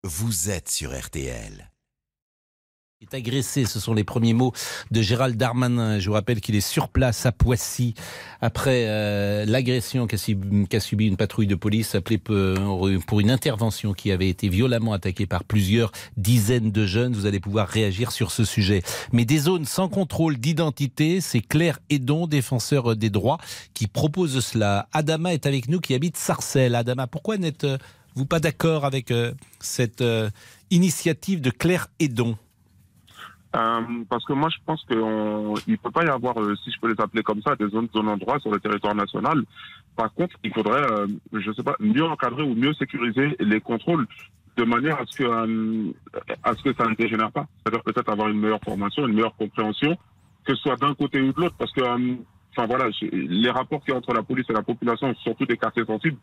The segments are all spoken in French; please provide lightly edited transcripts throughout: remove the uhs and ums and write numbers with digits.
vous êtes sur RTL. Il est agressé, ce sont les premiers mots de Gérald Darmanin. Je vous rappelle qu'il est sur place à Poissy après l'agression qu'a subi une patrouille de police appelée pour une intervention qui avait été violemment attaquée par plusieurs dizaines de jeunes. Vous allez pouvoir réagir sur ce sujet. Mais des zones sans contrôle d'identité, c'est Claire Hédon, défenseur des droits, qui propose cela. Adama est avec nous, qui habite Sarcelles. Adama, pourquoi n'êtes-vous pas d'accord avec cette initiative de Claire Hédon ? Parce que moi, je pense qu'il ne peut pas y avoir, si je peux les appeler comme ça, des zones en droit sur le territoire national. Par contre, il faudrait, je sais pas, mieux encadrer ou mieux sécuriser les contrôles de manière à ce que ça ne dégénère pas. C'est-à-dire peut-être avoir une meilleure formation, une meilleure compréhension, que ce soit d'un côté ou de l'autre. Parce que, les rapports qu'il y a entre la police et la population, surtout des quartiers sensibles,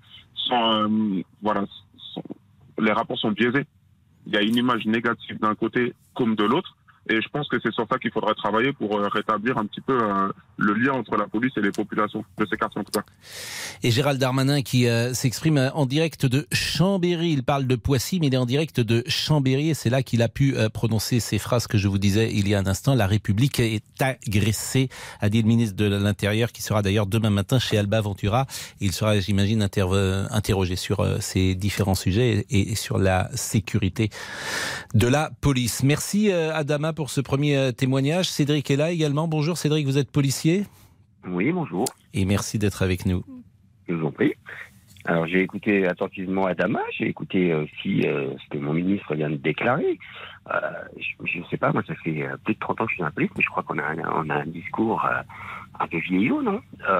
les rapports sont biaisés. Il y a une image négative d'un côté comme de l'autre. Et je pense que c'est sur ça qu'il faudrait travailler pour rétablir un petit peu le lien entre la police et les populations de ces quartiers en tout cas. Et Gérald Darmanin qui s'exprime en direct de Chambéry. Il parle de Poissy, mais il est en direct de Chambéry. Et c'est là qu'il a pu prononcer ces phrases que je vous disais il y a un instant. La République est agressée, a dit le ministre de l'Intérieur, qui sera d'ailleurs demain matin chez Alba Ventura. Il sera, j'imagine, interrogé sur ces différents sujets et sur la sécurité de la police. Merci Adama pour ce premier témoignage. Cédric est là également. Bonjour Cédric, vous êtes policier ? Oui, bonjour. Et merci d'être avec nous. Je vous en prie. Alors j'ai écouté attentivement Adama, j'ai écouté aussi ce que mon ministre vient de déclarer. Je ne sais pas, moi ça fait plus de 30 ans que je suis dans la police, mais je crois qu'on a un discours un peu vieillot, non ?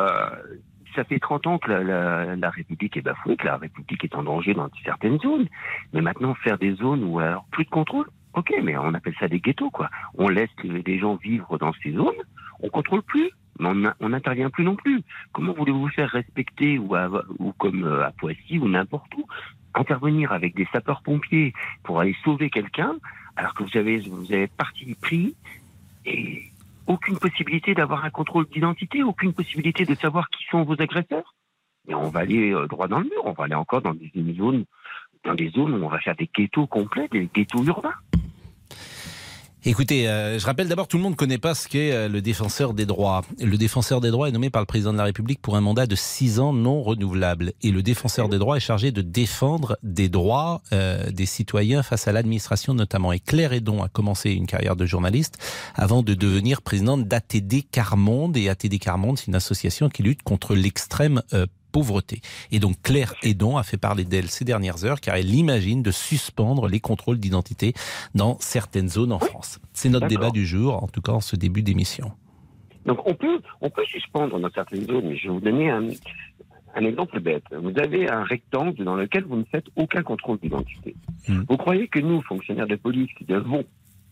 Ça fait 30 ans que la République est bafouée, que la République est en danger dans certaines zones. Mais maintenant, faire des zones où alors plus de contrôle, ok, mais on appelle ça des ghettos, quoi. On laisse des gens vivre dans ces zones, on contrôle plus, mais on n'intervient plus non plus. Comment voulez-vous faire respecter, ou comme à Poissy, ou n'importe où, intervenir avec des sapeurs-pompiers pour aller sauver quelqu'un, alors que vous avez parti pris et aucune possibilité d'avoir un contrôle d'identité, aucune possibilité de savoir qui sont vos agresseurs. Et on va aller droit dans le mur, on va aller encore dans des zones où on va faire des ghettos complets, des ghettos urbains. Écoutez, je rappelle d'abord, tout le monde ne connaît pas ce qu'est le défenseur des droits. Le défenseur des droits est nommé par le président de la République pour un mandat de 6 ans non renouvelable. Et le défenseur des droits est chargé de défendre des droits des citoyens face à l'administration notamment. Et Claire Hédon a commencé une carrière de journaliste avant de devenir présidente d'ATD Quart-Monde. Et ATD Quart-Monde, c'est une association qui lutte contre l'extrême pauvreté. Et donc Claire Hédon a fait parler d'elle ces dernières heures car elle imagine de suspendre les contrôles d'identité dans certaines zones en France. C'est notre débat du jour, en tout cas en ce début d'émission. Donc on peut suspendre dans certaines zones, mais je vais vous donner un exemple bête. Vous avez un rectangle dans lequel vous ne faites aucun contrôle d'identité. Vous croyez que nous, fonctionnaires de police, qui devons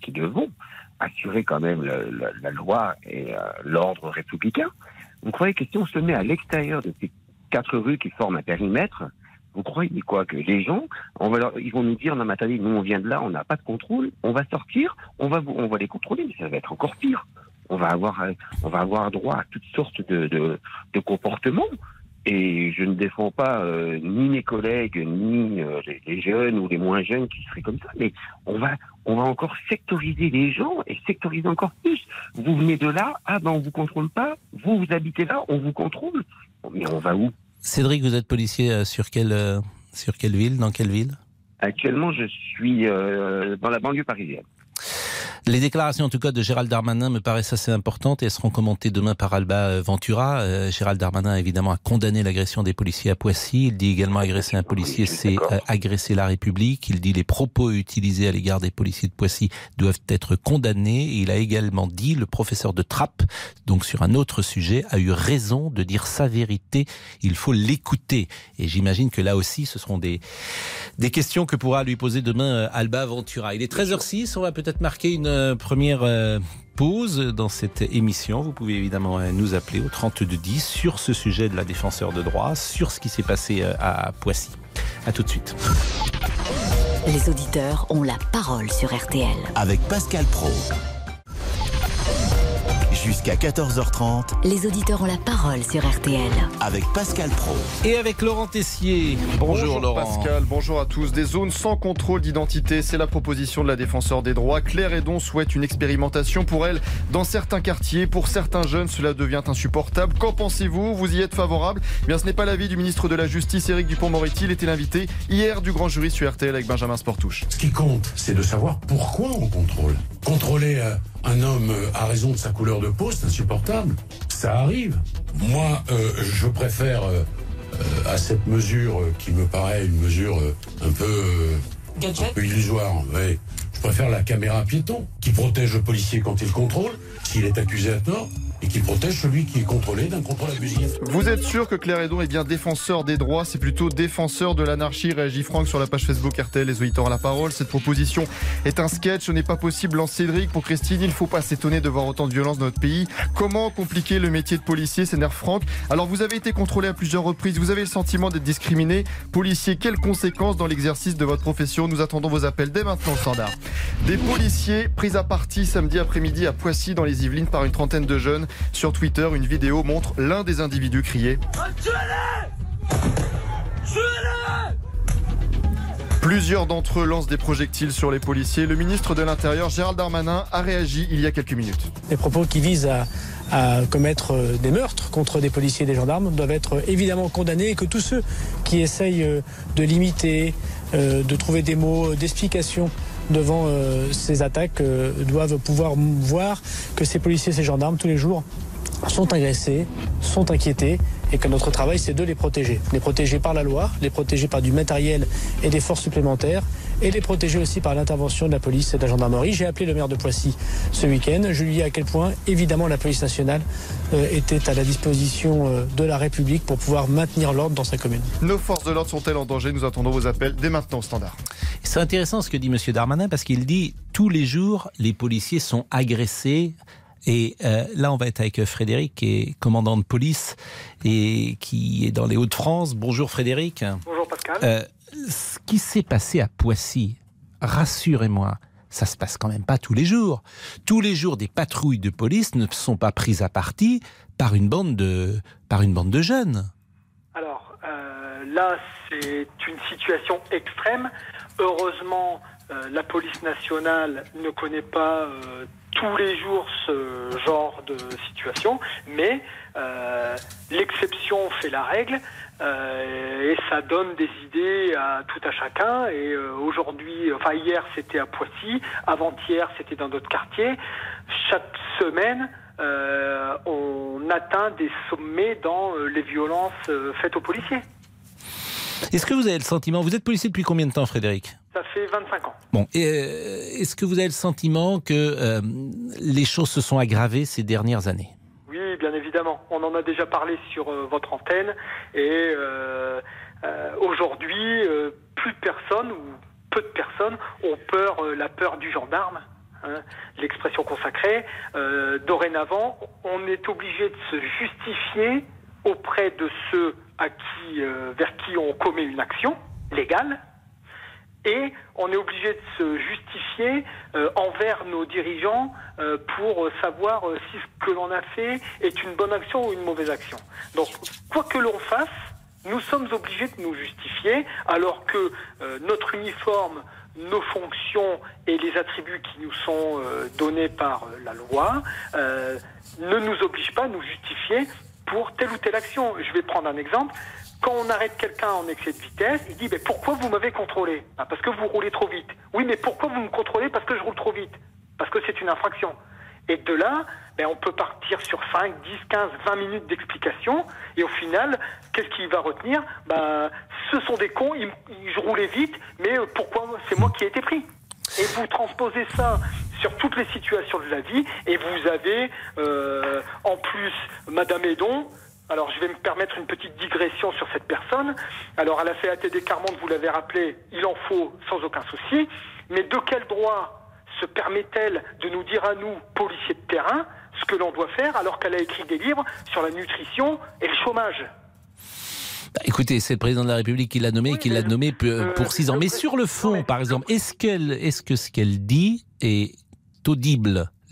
assurer quand même la loi et l'ordre républicain, vous croyez que si on se met à l'extérieur de ces 4 rues qui forment un périmètre, vous croyez quoi? Que les gens, ils vont nous dire, non mais attendez, nous on vient de là, on n'a pas de contrôle, on va sortir, on va les contrôler, mais ça va être encore pire. On va avoir droit à toutes sortes de comportements. Et je ne défends pas ni mes collègues, ni les jeunes ou les moins jeunes qui seraient comme ça, mais on va encore sectoriser les gens et sectoriser encore plus. Vous venez de là, on vous contrôle pas, vous habitez là, on vous contrôle. Mais on va où? Cédric, vous êtes policier sur quelle ville? Dans quelle ville? Actuellement, je suis dans la banlieue parisienne. Les déclarations en tout cas de Gérald Darmanin me paraissent assez importantes et elles seront commentées demain par Alba Ventura. Gérald Darmanin évidemment a condamné l'agression des policiers à Poissy. Il dit également agresser un policier, c'est agresser la République. Il dit les propos utilisés à l'égard des policiers de Poissy doivent être condamnés. Et il a également dit le professeur de Trappes, donc sur un autre sujet, a eu raison de dire sa vérité. Il faut l'écouter. Et j'imagine que là aussi ce seront des questions que pourra lui poser demain Alba Ventura. Il est 13h06, on va peut-être marquer une première pause dans cette émission. Vous pouvez évidemment nous appeler au 3210 sur ce sujet de la défenseur de droit, sur ce qui s'est passé à Poissy. À tout de suite. Les auditeurs ont la parole sur RTL. Avec Pascal Praud. Jusqu'à 14h30, Les auditeurs ont la parole sur RTL. avec Pascal Praud. Et avec Laurent Tessier. Bonjour Laurent. Pascal, bonjour à tous. Des zones sans contrôle d'identité, c'est la proposition de la défenseur des droits. Claire Hédon souhaite une expérimentation pour elle dans certains quartiers. Pour certains jeunes, cela devient insupportable. Qu'en pensez-vous? Vous y êtes favorable? Eh bien, ce n'est pas l'avis du ministre de la Justice, Éric Dupond-Moretti. Il était l'invité hier du grand jury sur RTL avec Benjamin Sportouche. Ce qui compte, c'est de savoir pourquoi on contrôle. Contrôler un homme à raison de sa couleur de peau, c'est insupportable. Ça arrive. Moi, je préfère à cette mesure qui me paraît une mesure un peu illusoire. Ouais. Je préfère la caméra piéton qui protège le policier quand il contrôle, s'il est accusé à tort, et qui protège celui qui est contrôlé d'un contrôle abusif. Vous êtes sûr que Claire Hédon est bien défenseur des droits? C'est plutôt défenseur de l'anarchie, réagit Franck sur la page Facebook RTL. Les auditeurs ont la parole. Cette proposition est un sketch, ce n'est pas possible, lance Cédric. Pour Christine, il ne faut pas s'étonner de voir autant de violence dans notre pays. Comment compliquer le métier de policier? S'énerve Franck. Alors vous avez été contrôlé à plusieurs reprises, vous avez le sentiment d'être discriminé. Policier, quelles conséquences dans l'exercice de votre profession? Nous attendons vos appels dès maintenant au standard. Des policiers pris à partie samedi après-midi à Poissy dans les Yvelines par une trentaine de jeunes. Sur Twitter, une vidéo montre l'un des individus crier « Plusieurs d'entre eux lancent des projectiles sur les policiers. Le ministre de l'Intérieur, Gérald Darmanin, a réagi il y a quelques minutes. Les propos qui visent à commettre des meurtres contre des policiers et des gendarmes doivent être évidemment condamnés, et que tous ceux qui essayent de limiter, de trouver des mots d'explication devant ces attaques doivent pouvoir voir que ces policiers et ces gendarmes, tous les jours, sont agressés, sont inquiétés, et que notre travail, c'est de les protéger. Les protéger par la loi, les protéger par du matériel et des forces supplémentaires, et les protéger aussi par l'intervention de la police et de la gendarmerie. J'ai appelé le maire de Poissy ce week-end. Je lui ai dit à quel point, évidemment, la police nationale était à la disposition de la République pour pouvoir maintenir l'ordre dans sa commune. Nos forces de l'ordre sont-elles en danger? Nous attendons vos appels dès maintenant au standard. C'est intéressant ce que dit M. Darmanin, parce qu'il dit tous les jours, les policiers sont agressés. Et là, on va être avec Frédéric, qui est commandant de police et qui est dans les Hauts-de-France. Bonjour Frédéric. Bonjour Pascal. Ce qui s'est passé à Poissy, rassurez-moi, ça se passe quand même pas tous les jours. Tous les jours, des patrouilles de police ne sont pas prises à partie par une bande de jeunes. Alors là, c'est une situation extrême. Heureusement, la police nationale ne connaît pas tous les jours ce genre de situation, mais l'exception fait la règle, et ça donne des idées à tout à chacun. Et aujourd'hui, enfin hier c'était à Poissy, avant-hier c'était dans d'autres quartiers. Chaque semaine, on atteint des sommets dans les violences faites aux policiers. Est-ce que vous avez le sentiment, vous êtes policier depuis combien de temps, Frédéric ? Ça fait 25 ans. Bon, est-ce que vous avez le sentiment que les choses se sont aggravées ces dernières années ? Oui, bien évidemment. On en a déjà parlé sur votre antenne. Et aujourd'hui, plus de personnes, ou peu de personnes, ont peur, la peur du gendarme. L'expression consacrée. Dorénavant, on est obligé de se justifier auprès de ceux vers qui on commet une action légale. Et on est obligé de se justifier envers nos dirigeants pour savoir si ce que l'on a fait est une bonne action ou une mauvaise action. Donc, quoi que l'on fasse, nous sommes obligés de nous justifier, alors que notre uniforme, nos fonctions et les attributs qui nous sont donnés par la loi ne nous obligent pas à nous justifier pour telle ou telle action. Je vais prendre un exemple. Quand on arrête quelqu'un en excès de vitesse, il dit « Pourquoi vous m'avez contrôlé ?» Parce que vous roulez trop vite. Oui, mais pourquoi vous me contrôlez? Parce que je roule trop vite. Parce que c'est une infraction. Et de là, on peut partir sur 5, 10, 15, 20 minutes d'explication. Et au final, qu'est-ce qu'il va retenir? Ce sont des cons, je roulais vite, mais pourquoi c'est moi qui ai été pris? Et vous transposez ça sur toutes les situations de la vie, et vous avez en plus Madame Hédon. Alors je vais me permettre une petite digression sur cette personne. Alors elle a fait ATD Carmonde, vous l'avez rappelé, il en faut sans aucun souci. Mais de quel droit se permet-elle de nous dire à nous, policiers de terrain, ce que l'on doit faire, alors qu'elle a écrit des livres sur la nutrition et le chômage? Écoutez, c'est le président de la République qui l'a nommé, oui, qui l'a nommé pour 6 ans. Mais sur le fond, par exemple, est-ce que ce qu'elle dit est audible,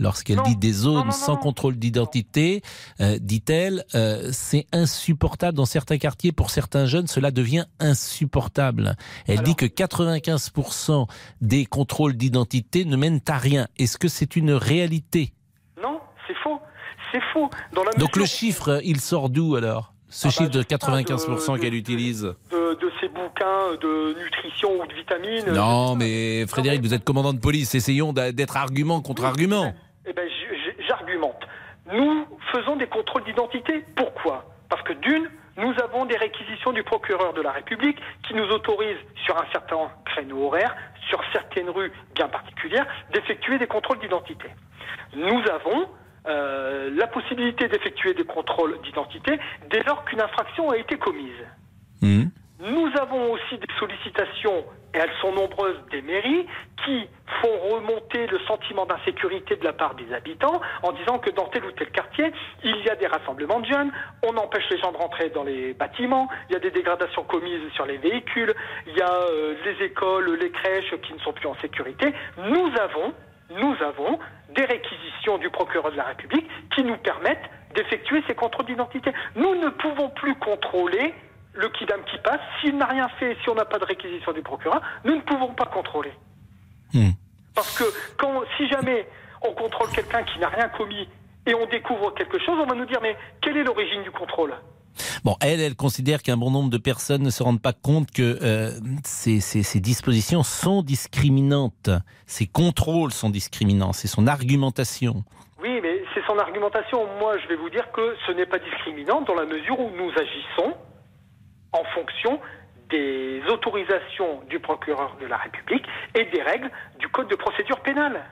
lorsqu'elle dit des zones sans contrôle d'identité, dit-elle, c'est insupportable dans certains quartiers. Pour certains jeunes, cela devient insupportable. Elle dit que 95% des contrôles d'identité ne mènent à rien. Est-ce que c'est une réalité ? Non, c'est faux. C'est faux. Donc le chiffre, il sort d'où alors ? Ce chiffre de 95% qu'elle utilise de ces bouquins de nutrition ou de vitamines. Non, mais Frédéric, vous êtes commandant de police. Essayons d'être argument contre argument. Eh ben, j'argumente. Nous faisons des contrôles d'identité. Pourquoi ? Parce que d'une, nous avons des réquisitions du procureur de la République qui nous autorisent, sur un certain créneau horaire, sur certaines rues bien particulières, d'effectuer des contrôles d'identité. Nous avons la possibilité d'effectuer des contrôles d'identité dès lors qu'une infraction a été commise. Nous avons aussi des sollicitations, et elles sont nombreuses, des mairies qui font remonter le sentiment d'insécurité de la part des habitants en disant que dans tel ou tel quartier, il y a des rassemblements de jeunes, on empêche les gens de rentrer dans les bâtiments, il y a des dégradations commises sur les véhicules, il y a les écoles, les crèches qui ne sont plus en sécurité. Nous avons des réquisitions du procureur de la République qui nous permettent d'effectuer ces contrôles d'identité. Nous ne pouvons plus contrôler le kidam qui passe. S'il n'a rien fait, si on n'a pas de réquisition du procureur, nous ne pouvons pas contrôler. Parce que si jamais on contrôle quelqu'un qui n'a rien commis et on découvre quelque chose, on va nous dire mais quelle est l'origine du contrôle ? Bon, elle considère qu'un bon nombre de personnes ne se rendent pas compte que ces dispositions sont discriminantes. Ces contrôles sont discriminants. C'est son argumentation. Oui, mais c'est son argumentation. Moi, je vais vous dire que ce n'est pas discriminant dans la mesure où nous agissons en fonction des autorisations du procureur de la République et des règles du Code de procédure pénale.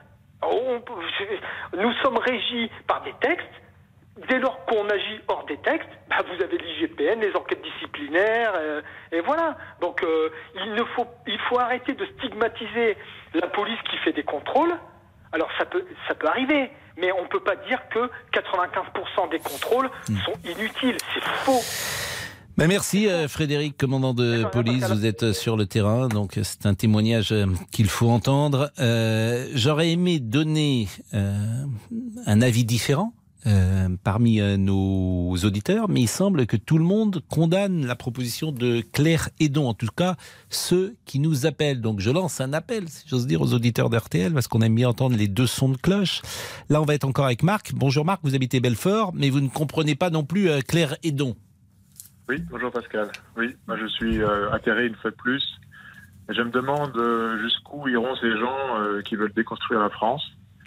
Nous sommes régis par des textes. Dès lors qu'on agit hors des textes, vous avez l'IGPN, les enquêtes disciplinaires, et voilà. Donc il faut arrêter de stigmatiser la police qui fait des contrôles. Alors ça peut arriver, mais on ne peut pas dire que 95% des contrôles sont inutiles. C'est faux. Merci Frédéric, commandant de police, vous êtes sur le terrain, donc c'est un témoignage qu'il faut entendre. J'aurais aimé donner un avis différent parmi nos auditeurs, mais il semble que tout le monde condamne la proposition de Claire Hédon, en tout cas ceux qui nous appellent. Donc je lance un appel, si j'ose dire, aux auditeurs d'RTL, parce qu'on aime bien entendre les deux sons de cloche. Là on va être encore avec Marc. Bonjour Marc, vous habitez Belfort, mais vous ne comprenez pas non plus Claire Hédon. Oui, bonjour Pascal. Oui, moi je suis atterré une fois de plus. Et je me demande jusqu'où iront ces gens qui veulent déconstruire la France.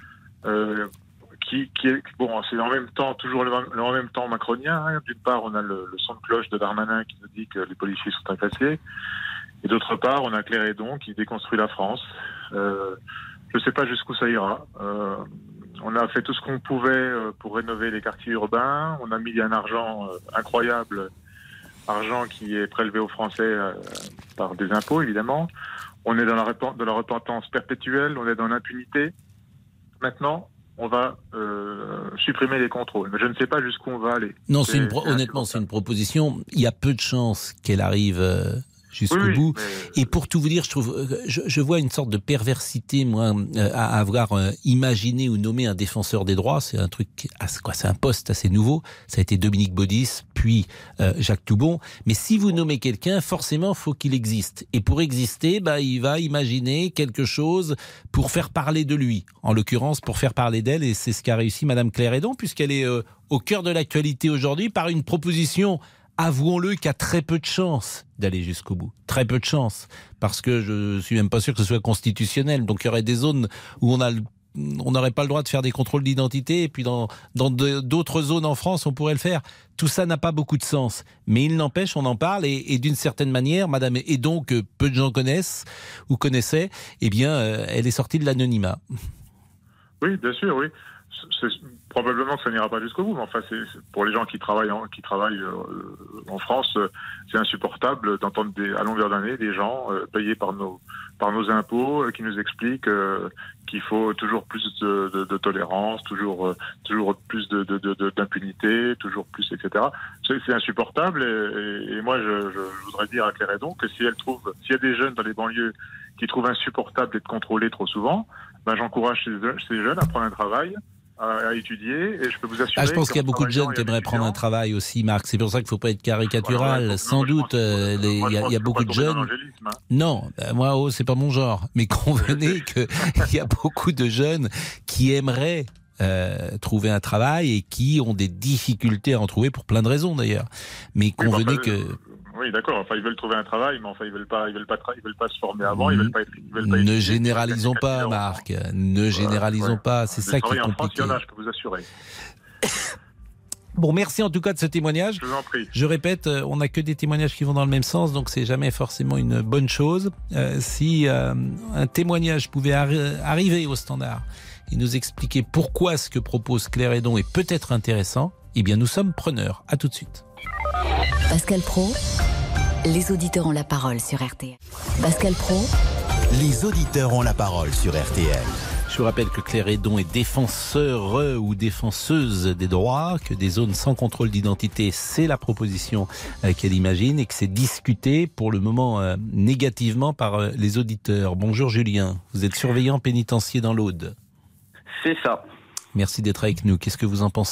C'est en même temps toujours en même temps macronien. Hein. D'une part, on a le son de cloche de Darmanin qui nous dit que les policiers sont incassés, et d'autre part, on a Claire Hédon qui déconstruit la France. Je ne sais pas jusqu'où ça ira. On a fait tout ce qu'on pouvait pour rénover les quartiers urbains. On a mis un argent incroyable, argent qui est prélevé aux Français par des impôts, évidemment. On est dans la repentance perpétuelle, on est dans l'impunité. Maintenant, on va supprimer les contrôles. Mais je ne sais pas jusqu'où on va aller. Non, honnêtement, c'est une proposition. Il y a peu de chances qu'elle arrive jusqu'au bout. Et pour tout vous dire, je vois une sorte de perversité, moi, à avoir imaginé ou nommé un défenseur des droits. C'est un truc, c'est un poste assez nouveau. Ça a été Dominique Baudis, puis Jacques Toubon. Mais si vous nommez quelqu'un, forcément, faut qu'il existe. Et pour exister, il va imaginer quelque chose pour faire parler de lui. En l'occurrence, pour faire parler d'elle. Et c'est ce qu'a réussi Madame Claire Hédon, puisqu'elle est au cœur de l'actualité aujourd'hui par une proposition, avouons-le, qui a très peu de chances d'aller jusqu'au bout. Très peu de chances. Parce que je suis même pas sûr que ce soit constitutionnel. Donc il y aurait des zones où on n'aurait pas le droit de faire des contrôles d'identité, et puis dans d'autres zones en France, on pourrait le faire. Tout ça n'a pas beaucoup de sens. Mais il n'empêche, on en parle, et d'une certaine manière, Madame Hédon, que peu de gens connaissent ou connaissaient, elle est sortie de l'anonymat. Oui, bien sûr, oui. C'est probablement que ça n'ira pas jusqu'au bout, mais enfin, c'est pour les gens qui travaillent en France, c'est insupportable d'entendre à longueur d'année des gens payés par nos impôts qui nous expliquent qu'il faut toujours plus de tolérance, toujours plus d'impunité, toujours plus, etc. C'est insupportable, et moi je voudrais dire à Claire Hédon que s'il y a des jeunes dans les banlieues qui trouvent insupportable d'être contrôlés trop souvent, j'encourage ces jeunes à prendre un travail, à étudier, et je peux vous assurer... je pense qu'il y a beaucoup de jeunes qui aimeraient prendre un travail aussi, Marc. C'est pour ça qu'il ne faut pas être caricatural. Voilà, sans doute, il y a beaucoup de jeunes... Non, moi, c'est pas mon genre. Mais convenez qu'il y a beaucoup de jeunes qui aimeraient trouver un travail et qui ont des difficultés à en trouver pour plein de raisons d'ailleurs. Mais convenez que... Oui, d'accord. Ils veulent trouver un travail, mais ils veulent pas se former avant. Ne généralisons pas, Marc. Ne généralisons pas. C'est ça qui est compliqué. En France, je peux vous assurer. Bon, merci en tout cas de ce témoignage. Je vous en prie. Je répète, on n'a que des témoignages qui vont dans le même sens, donc c'est jamais forcément une bonne chose. Si un témoignage pouvait arriver au Standard et nous expliquer pourquoi ce que propose Claire Hédon est peut-être intéressant, eh bien nous sommes preneurs. À tout de suite. Pascal Praud, les auditeurs ont la parole sur RTL. Pascal Praud, les auditeurs ont la parole sur RTL. Je vous rappelle que Claire Hédon est défenseur ou défenseuse des droits, que des zones sans contrôle d'identité, c'est la proposition qu'elle imagine et que c'est discuté pour le moment négativement par les auditeurs. Bonjour Julien, vous êtes surveillant pénitentiaire dans l'Aude. C'est ça. Merci d'être avec nous. Qu'est-ce que vous en pensez ?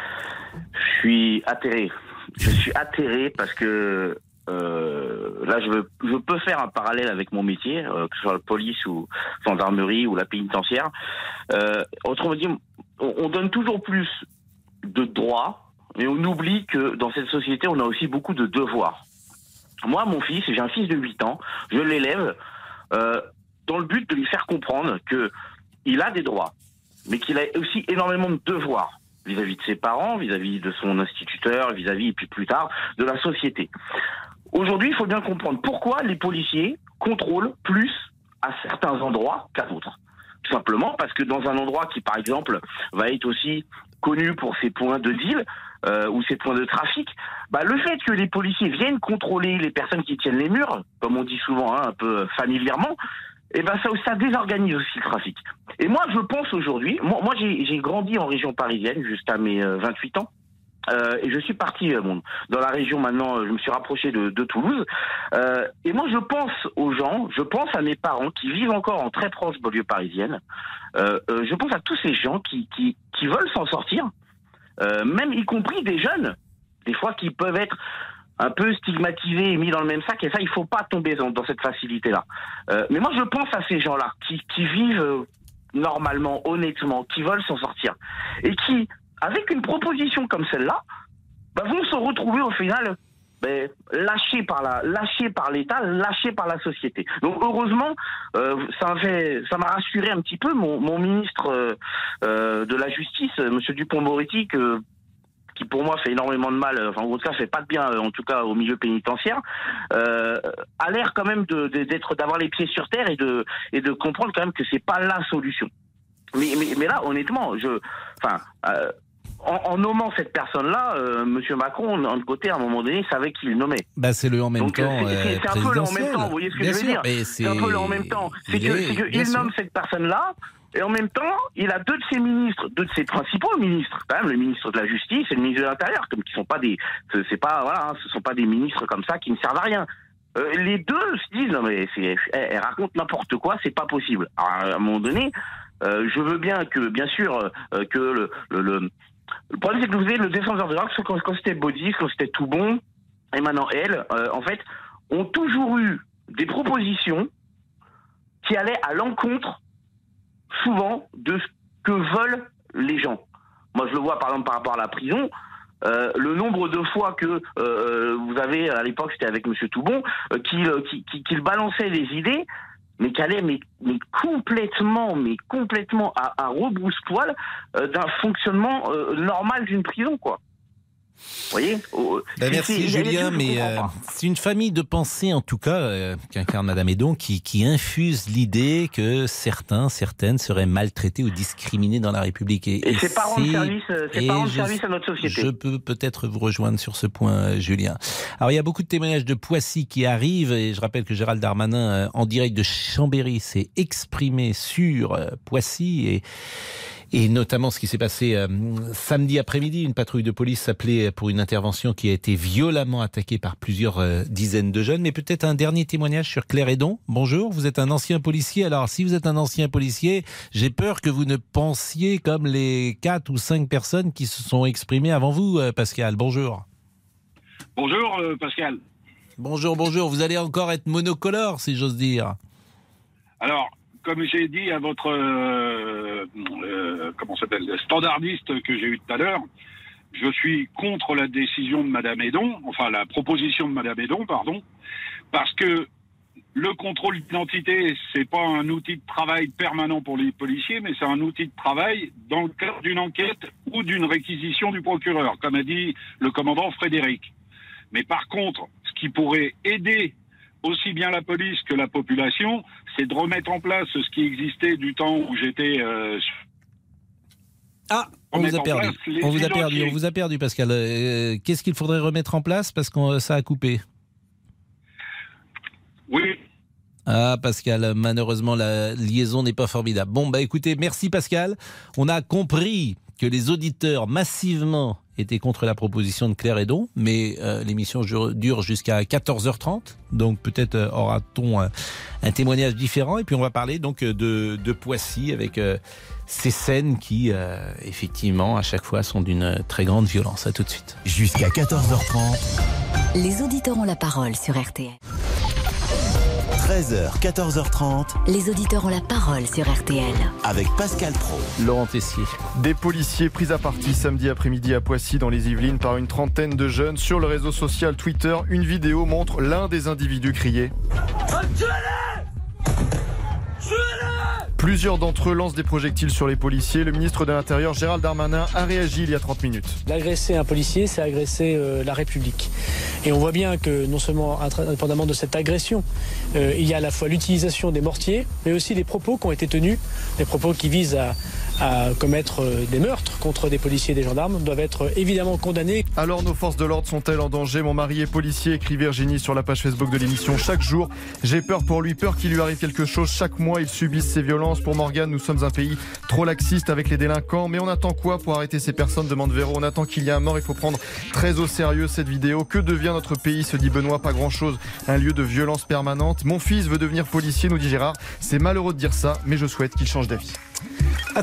Je suis atterré. Je suis atterré parce que là, je peux faire un parallèle avec mon métier, que ce soit la police ou gendarmerie ou la pénitentiaire. Autrement dit, on donne toujours plus de droits, mais on oublie que dans cette société, on a aussi beaucoup de devoirs. Moi, mon fils, j'ai un fils de 8 ans, je l'élève dans le but de lui faire comprendre qu'il a des droits, mais qu'il a aussi énormément de devoirs vis-à-vis de ses parents, vis-à-vis de son instituteur, vis-à-vis, et puis plus tard, de la société. Aujourd'hui, il faut bien comprendre pourquoi les policiers contrôlent plus à certains endroits qu'à d'autres. Tout simplement parce que dans un endroit qui, par exemple, va être aussi connu pour ses points de deal ou ses points de trafic, le fait que les policiers viennent contrôler les personnes qui tiennent les murs, comme on dit souvent, un peu familièrement, ça désorganise aussi le trafic. Et moi, je pense aujourd'hui, moi j'ai grandi en région parisienne jusqu'à mes 28 ans, et je suis parti dans la région maintenant, je me suis rapproché de Toulouse, et moi je pense aux gens, je pense à mes parents qui vivent encore en très proche banlieue parisienne, je pense à tous ces gens qui veulent s'en sortir, même y compris des jeunes, des fois qui peuvent être un peu stigmatisés et mis dans le même sac, et ça, il faut pas tomber dans cette facilité-là. Mais moi, je pense à ces gens-là qui vivent normalement, honnêtement, qui veulent s'en sortir, et qui, avec une proposition comme celle-là, vont se retrouver au final lâchés par l'État, lâchés par la société. Donc heureusement, ça m'a rassuré un petit peu mon ministre de la Justice, Monsieur Dupond-Moretti, qui pour moi fait énormément de mal, en tout cas fait pas de bien, en tout cas au milieu pénitentiaire, a l'air quand même d'avoir les pieds sur terre et de comprendre quand même que c'est pas la solution. Mais là, honnêtement, en nommant cette personne-là, Monsieur Macron, d'un côté, à un moment donné, savait qui il nommait. C'est le en même temps. C'est un peu le en même temps, vous voyez ce que je veux dire ? C'est un peu le en même temps. C'est qu'il nomme cette personne-là, et en même temps, il a deux de ses principaux ministres, quand même, le ministre de la Justice et le ministre de l'Intérieur, comme qui sont pas ce sont pas des ministres comme ça qui ne servent à rien. Les deux se disent non mais elle raconte n'importe quoi, c'est pas possible. Alors, à un moment donné, je veux bien que, bien sûr, que le problème c'est que vous avez le défenseur de droits, quand c'était Baudis, quand c'était Toubon, et maintenant elle, en fait, ont toujours eu des propositions qui allaient à l'encontre souvent de ce que veulent les gens. Moi, je le vois par exemple par rapport à la prison. Le nombre de fois que vous avez, à l'époque, c'était avec Monsieur Toubon, qu'il balançait des idées, mais qui allaient mais complètement à rebrousse-poil d'un fonctionnement normal d'une prison, quoi. Vous voyez merci Julien, mais c'est une famille de pensée en tout cas qu'incarne Madame Hédon qui infuse l'idée que certaines seraient maltraitées ou discriminées dans la République. Et c'est pas rendre service à notre société. Je peux peut-être vous rejoindre sur ce point, Julien. Alors il y a beaucoup de témoignages de Poissy qui arrivent et je rappelle que Gérald Darmanin, en direct de Chambéry, s'est exprimé sur Poissy Et notamment ce qui s'est passé samedi après-midi, une patrouille de police s'appelait pour une intervention qui a été violemment attaquée par plusieurs dizaines de jeunes. Mais peut-être un dernier témoignage sur Claire Hédon. Bonjour, vous êtes un ancien policier. Alors si vous êtes un ancien policier, j'ai peur que vous ne pensiez comme les 4 ou 5 personnes qui se sont exprimées avant vous, Pascal. Bonjour. Bonjour Pascal. Bonjour. Vous allez encore être monocolore, si j'ose dire. Alors, comme j'ai dit à votre standardiste que j'ai eu tout à l'heure, je suis contre la décision de Madame Hédon, enfin la proposition de Madame Hédon, pardon, parce que le contrôle d'identité, c'est pas un outil de travail permanent pour les policiers, mais c'est un outil de travail dans le cadre d'une enquête ou d'une réquisition du procureur, comme a dit le commandant Frédéric. Mais par contre, ce qui pourrait aider aussi bien la police que la population, c'est de remettre en place ce qui existait du temps où j'étais... On vous a perdu, Pascal. Qu'est-ce qu'il faudrait remettre en place parce que ça a coupé? Oui. Pascal, malheureusement, la liaison n'est pas formidable. Bon, écoutez, merci Pascal. On a compris que les auditeurs massivement étaient contre la proposition de Claire Hédon, mais l'émission dure jusqu'à 14h30, donc peut-être aura-t-on un témoignage différent, et puis on va parler donc de Poissy avec ces scènes qui, effectivement, à chaque fois sont d'une très grande violence. À tout de suite. Jusqu'à 14h30. Les auditeurs ont la parole sur RTL. 13h, 14h30. Les auditeurs ont la parole sur RTL. Avec Pascal Praud. Laurent Tessier. Des policiers pris à partie samedi après-midi à Poissy dans les Yvelines par une trentaine de jeunes. Sur le réseau social Twitter, une vidéo montre l'un des individus crier. Plusieurs d'entre eux lancent des projectiles sur les policiers. Le ministre de l'Intérieur, Gérald Darmanin, a réagi il y a 30 minutes. L'agresser un policier, c'est agresser la République. Et on voit bien que non seulement, indépendamment de cette agression, il y a à la fois l'utilisation des mortiers, mais aussi les propos qui ont été tenus, des propos qui visent à commettre des meurtres contre des policiers et des gendarmes, doivent être évidemment condamnés. Alors nos forces de l'ordre sont-elles en danger? Mon mari est policier, écrit Virginie sur la page Facebook de l'émission. Chaque jour, j'ai peur pour lui, peur qu'il lui arrive quelque chose. Chaque mois, il subisse ces violences. Pour Morgane, nous sommes un pays trop laxiste avec les délinquants. Mais on attend quoi pour arrêter ces personnes, demande Véro. On attend qu'il y ait un mort, il faut prendre très au sérieux cette vidéo. Que devient notre pays, se dit Benoît? Pas grand-chose, un lieu de violence permanente. Mon fils veut devenir policier, nous dit Gérard. C'est malheureux de dire ça, mais je souhaite qu'il change d'avis. À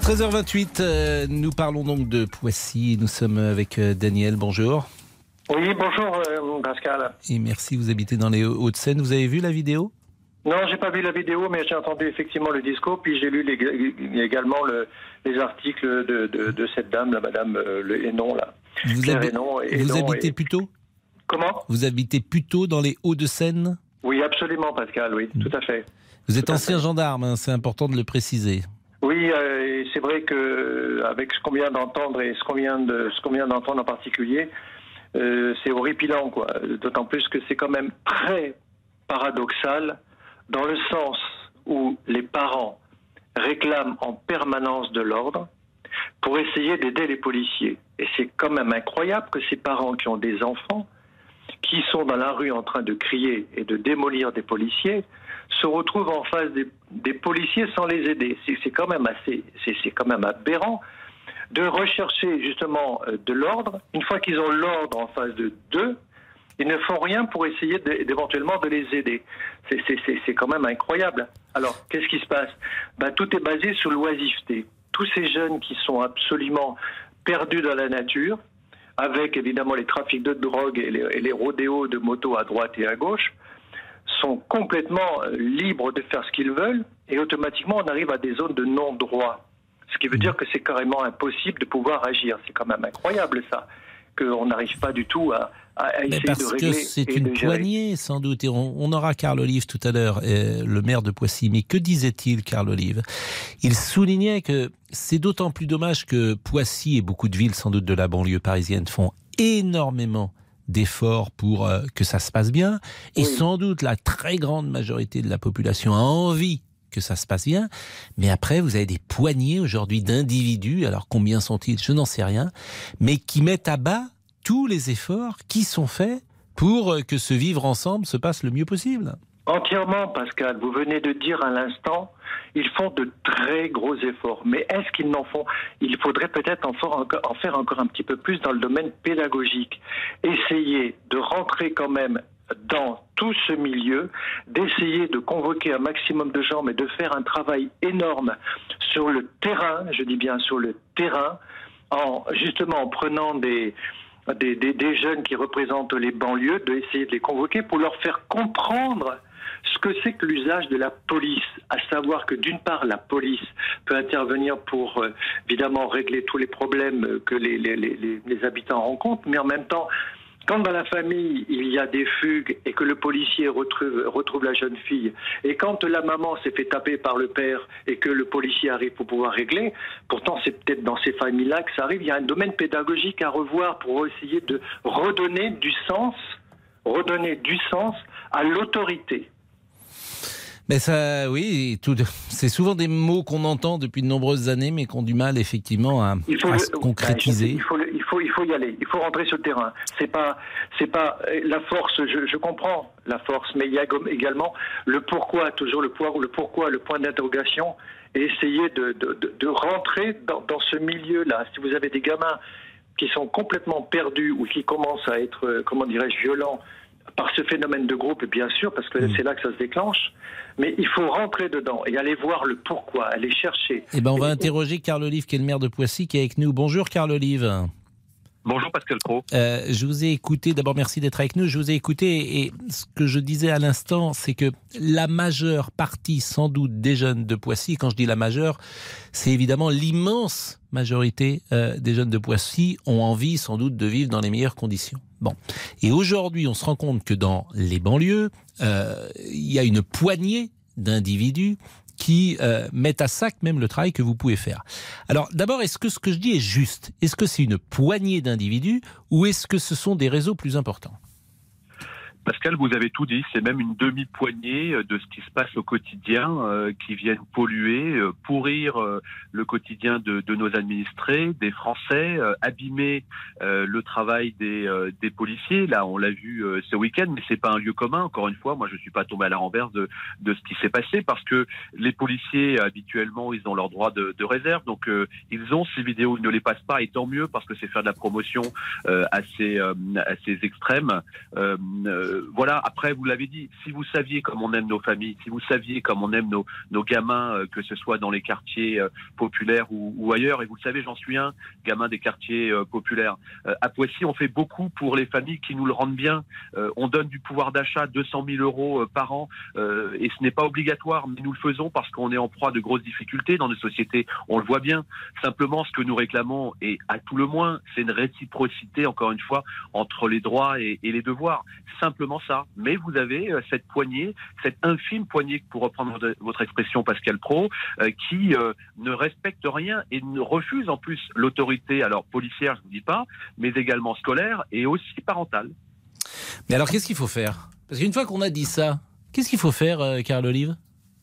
13h28, nous parlons donc de Poissy. Nous sommes avec Daniel. Bonjour. Oui, bonjour Pascal. Et merci, vous habitez dans les Hauts-de-Seine. Vous avez vu la vidéo? Non, j'ai pas vu la vidéo, mais j'ai entendu effectivement le discours, puis j'ai lu également les articles de cette dame, la madame Le Hénon, là. Vous habitez plutôt? Comment? Vous habitez plutôt dans les Hauts-de-Seine? Oui, absolument Pascal, oui, tout à fait. Vous êtes ancien gendarme, hein, c'est important de le préciser. Oui, et c'est vrai que avec ce qu'on vient d'entendre et ce qu'on vient d'entendre en particulier, c'est horripilant, quoi. D'autant plus que c'est quand même très paradoxal, dans le sens où les parents réclament en permanence de l'ordre pour essayer d'aider les policiers. Et c'est quand même incroyable que ces parents qui ont des enfants, qui sont dans la rue en train de crier et de démolir des policiers, se retrouvent en face des policiers sans les aider. C'est quand même c'est quand même aberrant de rechercher justement de l'ordre. Une fois qu'ils ont l'ordre en face d'eux, ils ne font rien pour essayer d'éventuellement de les aider. C'est quand même incroyable. Alors, qu'est-ce qui se passe? Tout est basé sur l'oisiveté. Tous ces jeunes qui sont absolument perdus dans la nature, avec évidemment les trafics de drogue et les rodéos de motos à droite et à gauche, sont complètement libres de faire ce qu'ils veulent, et automatiquement on arrive à des zones de non-droit. Ce qui veut dire que c'est carrément impossible de pouvoir agir. C'est quand même incroyable ça, qu'on n'arrive pas du tout à essayer de régler. Parce que c'est une poignée, sans doute. Et on aura Carl Olive tout à l'heure, le maire de Poissy. Mais que disait-il, Carl Olive? Il soulignait que c'est d'autant plus dommage que Poissy et beaucoup de villes, sans doute de la banlieue parisienne, font énormément d'efforts pour que ça se passe bien. Et sans doute la très grande majorité de la population a envie que ça se passe bien. Mais après, vous avez des poignées aujourd'hui d'individus, alors combien sont-ils? Je n'en sais rien, mais qui mettent à bas tous les efforts qui sont faits pour que ce vivre ensemble se passe le mieux possible. Entièrement, Pascal. Vous venez de dire à l'instant, ils font de très gros efforts. Mais est-ce qu'ils n'en font? Il faudrait peut-être en faire encore un petit peu plus dans le domaine pédagogique. Essayer de rentrer quand même dans tout ce milieu, d'essayer de convoquer un maximum de gens, mais de faire un travail énorme sur le terrain, je dis bien sur le terrain, justement en prenant des jeunes qui représentent les banlieues, d'essayer de les convoquer pour leur faire comprendre ce que c'est que l'usage de la police, à savoir que d'une part la police peut intervenir pour évidemment régler tous les problèmes que les habitants rencontrent, mais en même temps, quand dans la famille il y a des fugues et que le policier retrouve la jeune fille, et quand la maman s'est fait taper par le père et que le policier arrive pour pouvoir régler, pourtant c'est peut-être dans ces familles-là que ça arrive, il y a un domaine pédagogique à revoir pour essayer de redonner du sens à l'autorité. Mais ça, oui, c'est souvent des mots qu'on entend depuis de nombreuses années, mais qui ont du mal effectivement à se concrétiser. Il faut y aller. Il faut rentrer sur le terrain. C'est pas la force. Je comprends la force, mais il y a également le pourquoi. Toujours le pourquoi, le point d'interrogation, et essayer de rentrer dans ce milieu-là. Si vous avez des gamins qui sont complètement perdus ou qui commencent à être, violents par ce phénomène de groupe, bien sûr, parce que c'est là que ça se déclenche, mais il faut rentrer dedans et aller voir le pourquoi, aller chercher. Eh ben, on va interroger Carl Olive, qui est le maire de Poissy, qui est avec nous. Bonjour Carl Olive. Bonjour Pascal Praud. Je vous ai écouté, d'abord merci d'être avec nous, je vous ai écouté et ce que je disais à l'instant, c'est que la majeure partie sans doute des jeunes de Poissy, quand je dis la majeure, c'est évidemment l'immense majorité des jeunes de Poissy ont envie sans doute de vivre dans les meilleures conditions. Bon. Et aujourd'hui, on se rend compte que dans les banlieues, il y a une poignée d'individus qui mettent à sac même le travail que vous pouvez faire. Alors d'abord, est-ce que ce que je dis est juste? Est-ce que c'est une poignée d'individus ou est-ce que ce sont des réseaux plus importants? Pascal, vous avez tout dit, c'est même une demi-poignée de ce qui se passe au quotidien, qui viennent polluer, pourrir le quotidien de nos administrés, des Français, abîmer le travail des policiers. Là, on l'a vu ce week-end, mais c'est pas un lieu commun. Encore une fois, moi, je suis pas tombé à la renverse de ce qui s'est passé, parce que les policiers, habituellement, ils ont leur droit de réserve, donc ils ont ces vidéos, ils ne les passent pas, et tant mieux, parce que c'est faire de la promotion assez extrême. Voilà, après, vous l'avez dit, si vous saviez comme on aime nos familles, si vous saviez comme on aime nos gamins, que ce soit dans les quartiers populaires ou ailleurs, et vous le savez, j'en suis un gamin des quartiers populaires. À Poissy, on fait beaucoup pour les familles qui nous le rendent bien. On donne du pouvoir d'achat, 200 000 euros par an, et ce n'est pas obligatoire, mais nous le faisons parce qu'on est en proie de grosses difficultés dans nos sociétés. On le voit bien. Simplement, ce que nous réclamons, et à tout le moins, c'est une réciprocité, encore une fois, entre les droits et les devoirs. Simplement ça. Mais vous avez cette poignée, cette infime poignée, pour reprendre votre expression, Pascal Praud, qui ne respecte rien et ne refuse en plus l'autorité, alors policière, je ne vous dis pas, mais également scolaire et aussi parentale. Mais alors, qu'est-ce qu'il faut faire? Parce qu'une fois qu'on a dit ça, qu'est-ce qu'il faut faire, Carl Olive?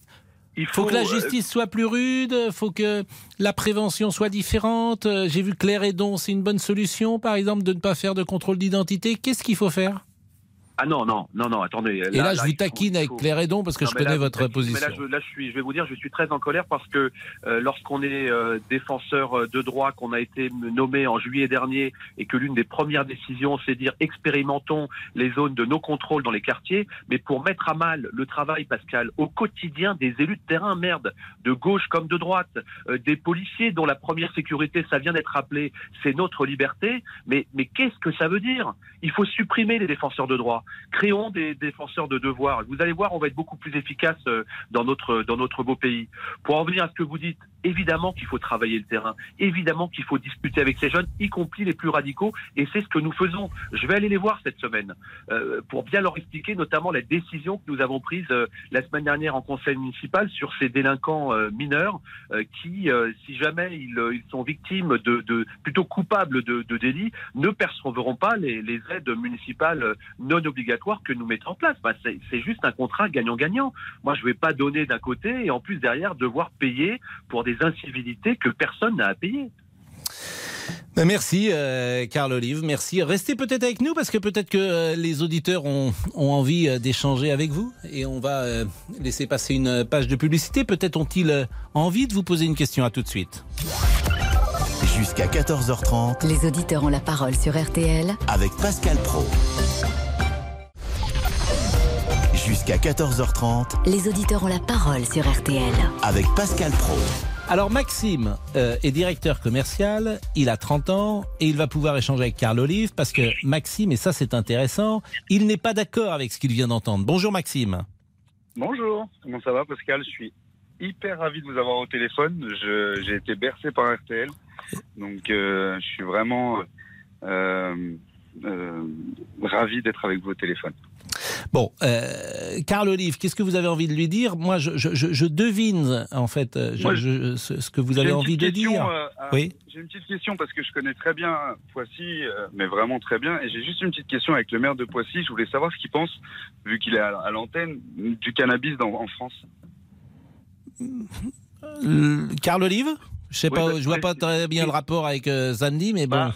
Il faut que la justice soit plus rude, il faut que la prévention soit différente. J'ai vu Claire Hédon, c'est une bonne solution, par exemple, de ne pas faire de contrôle d'identité. Qu'est-ce qu'il faut faire? Ah non, attendez. Et là je vous taquine avec Claire Hédon parce que je connais votre position. Mais là, je vais vous dire, je suis très en colère parce que lorsqu'on est défenseur de droit, qu'on a été nommé en juillet dernier et que l'une des premières décisions, c'est de dire expérimentons les zones de no-contrôle dans les quartiers, mais pour mettre à mal le travail, Pascal, au quotidien des élus de terrain, de gauche comme de droite, des policiers dont la première sécurité, ça vient d'être rappelé, c'est notre liberté. Mais qu'est-ce que ça veut dire? Il faut supprimer les défenseurs de droit. Créons des défenseurs de devoirs. Vous allez voir, on va être beaucoup plus efficace dans notre beau pays. Pour en venir à ce que vous dites, évidemment qu'il faut travailler le terrain, évidemment qu'il faut discuter avec ces jeunes, y compris les plus radicaux, et c'est ce que nous faisons. Je vais aller les voir cette semaine pour bien leur expliquer notamment la décision que nous avons prise la semaine dernière en conseil municipal sur ces délinquants mineurs qui, si jamais ils sont victimes plutôt coupables de délits, ne percevront pas les aides municipales non obligatoires que nous mettons en place. C'est juste un contrat gagnant-gagnant. Moi, je ne vais pas donner d'un côté et en plus derrière devoir payer pour des incivilités que personne n'a à payer. Merci Carl Olive, merci. Restez peut-être avec nous parce que peut-être que les auditeurs ont envie d'échanger avec vous et on va laisser passer une page de publicité. Peut-être ont-ils envie de vous poser une question. À tout de suite. Jusqu'à 14h30. Les auditeurs ont la parole sur RTL avec Pascal Praud. Jusqu'à 14h30. Les auditeurs ont la parole sur RTL avec Pascal Praud. Alors Maxime est directeur commercial, il a 30 ans et il va pouvoir échanger avec Carl Olive parce que Maxime, et ça c'est intéressant, il n'est pas d'accord avec ce qu'il vient d'entendre. Bonjour Maxime. Bonjour, comment ça va Pascal? Je suis hyper ravi de vous avoir au téléphone, j'ai été bercé par RTL, donc je suis vraiment ravi d'être avec vous au téléphone. Bon, Carl Olive, qu'est-ce que vous avez envie de lui dire? Moi, je devine, en fait, ce que vous avez envie de dire. Oui. J'ai une petite question parce que je connais très bien Poissy, mais vraiment très bien. Et j'ai juste une petite question avec le maire de Poissy. Je voulais savoir ce qu'il pense, vu qu'il est à l'antenne, du cannabis en France. Carl Olive? Je sais pas, je vois pas très bien le rapport avec Sandy, mais bon.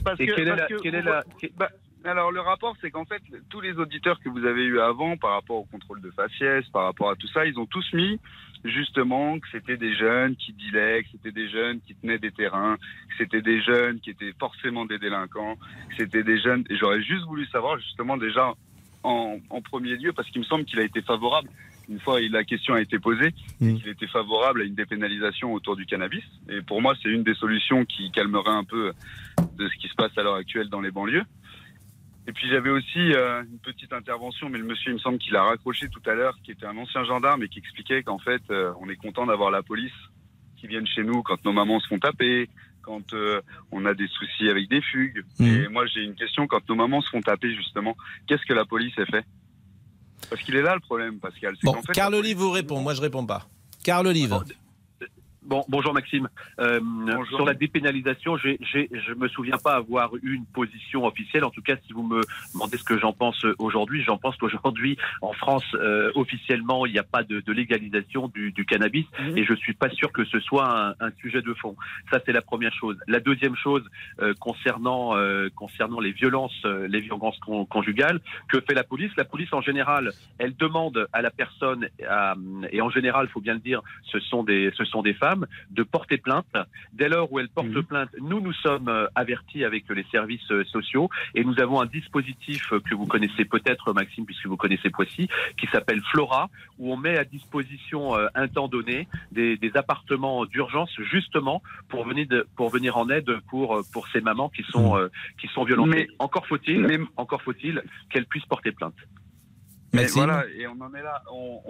Alors le rapport, c'est qu'en fait, tous les auditeurs que vous avez eus avant, par rapport au contrôle de faciès, par rapport à tout ça, ils ont tous mis justement que c'était des jeunes qui dealaient, que c'était des jeunes qui tenaient des terrains, que c'était des jeunes qui étaient forcément des délinquants, que c'était des jeunes... Et j'aurais juste voulu savoir justement déjà en premier lieu, parce qu'il me semble qu'il a été favorable, une fois la question a été posée, qu'il était favorable à une dépénalisation autour du cannabis. Et pour moi, c'est une des solutions qui calmerait un peu de ce qui se passe à l'heure actuelle dans les banlieues. Et puis j'avais aussi une petite intervention, mais le monsieur, il me semble qu'il a raccroché tout à l'heure, qui était un ancien gendarme et qui expliquait qu'en fait, on est content d'avoir la police qui vienne chez nous quand nos mamans se font taper, quand on a des soucis avec des fugues. Et moi, j'ai une question, quand nos mamans se font taper, justement, qu'est-ce que la police a fait? Parce qu'il est là le problème, Pascal. Bon, qu'en fait, Carl Olive vous répond, moi je réponds pas. Carl Olive. Bon, bonjour Maxime. Bonjour. Sur la dépénalisation, je me souviens pas avoir eu une position officielle. En tout cas, si vous me demandez ce que j'en pense aujourd'hui, j'en pense qu'aujourd'hui, en France, officiellement, il n'y a pas de légalisation du cannabis, et je suis pas sûr que ce soit un sujet de fond. Ça, c'est la première chose. La deuxième chose, concernant les violences conjugales, que fait la police? La police, en général, elle demande à la personne, et en général, il faut bien le dire, ce sont des femmes, de porter plainte. Dès lors où elles portent plainte, nous sommes avertis avec les services sociaux, et nous avons un dispositif que vous connaissez peut-être, Maxime, puisque vous connaissez Poissy, qui s'appelle Flora, où on met à disposition un temps donné des appartements d'urgence, justement pour venir en aide pour ces mamans qui sont violentées. Mais encore faut-il qu'elles puissent porter plainte. Mais voilà, et on en est là.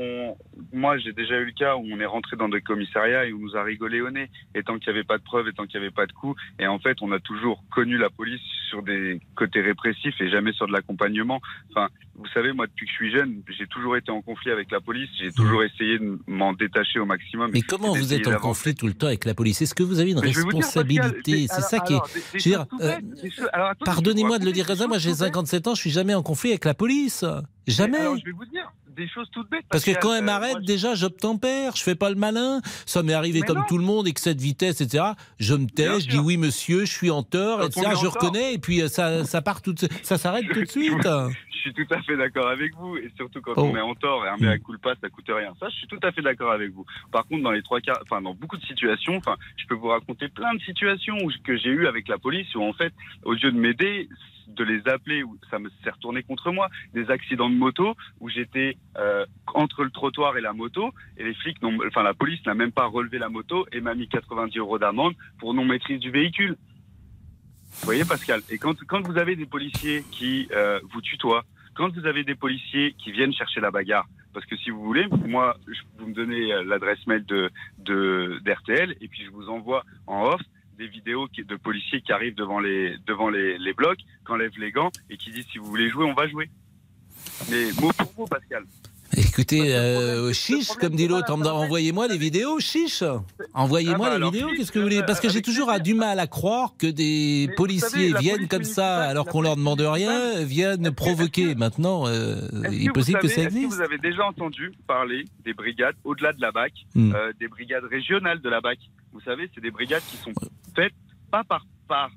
Moi, j'ai déjà eu le cas où on est rentré dans des commissariats et on nous a rigolé au nez. Et tant qu'il n'y avait pas de preuves, et tant qu'il n'y avait pas de coups. Et en fait, on a toujours connu la police sur des côtés répressifs et jamais sur de l'accompagnement. Enfin, vous savez, moi, depuis que je suis jeune, j'ai toujours été en conflit avec la police. J'ai toujours essayé de m'en détacher au maximum. Mais comment vous êtes en conflit tout le temps avec la police? Est-ce que vous avez une responsabilité? C'est ça qui est... Je veux dire, pardonnez-moi de le dire comme ça, moi j'ai 57 ans, je suis jamais en conflit avec la police. Jamais. Alors, je vais vous dire des choses toutes bêtes. Parce que quand elle m'arrête, déjà, j'obtempère, je fais pas le malin. Ça m'est arrivé comme tout le monde, excès de vitesse, etc. Je me tais, je dis oui, monsieur, je suis en tort, etc. Je reconnais, et puis ça part ça s'arrête tout de suite. Je suis tout à fait d'accord avec vous, et surtout quand on est en tort, et un mea culpa, ça coûte rien. Ça, je suis tout à fait d'accord avec vous. Par contre, dans beaucoup de situations, je peux vous raconter plein de situations que j'ai eues avec la police, où en fait, au lieu de m'aider, de les appeler, où ça me s'est retourné contre moi, des accidents de moto où j'étais entre le trottoir et la moto, et les flics, la police n'a même pas relevé la moto et m'a mis 90 € d'amende pour non-maîtrise du véhicule. Vous voyez, Pascal? Et quand vous avez des policiers qui vous tutoient, quand vous avez des policiers qui viennent chercher la bagarre, parce que si vous voulez, moi, vous me donnez l'adresse mail d'RTL, et puis je vous envoie en off des vidéos de policiers qui arrivent devant les blocs, qui enlèvent les gants et qui disent si vous voulez jouer, on va jouer. Mais mot pour mot, Pascal. Écoutez, chiche, comme dit l'autre, envoyez-moi les vidéos, chiche. Envoyez-moi les vidéos, qu'est-ce que vous voulez? Parce que j'ai toujours du mal à croire que des policiers viennent comme ça, alors qu'on leur demande rien, viennent provoquer. Maintenant, il est possible que ça existe. Est-ce que vous avez déjà entendu parler des brigades au-delà de la BAC, des brigades régionales de la BAC? Vous savez, c'est des brigades qui sont faites pas par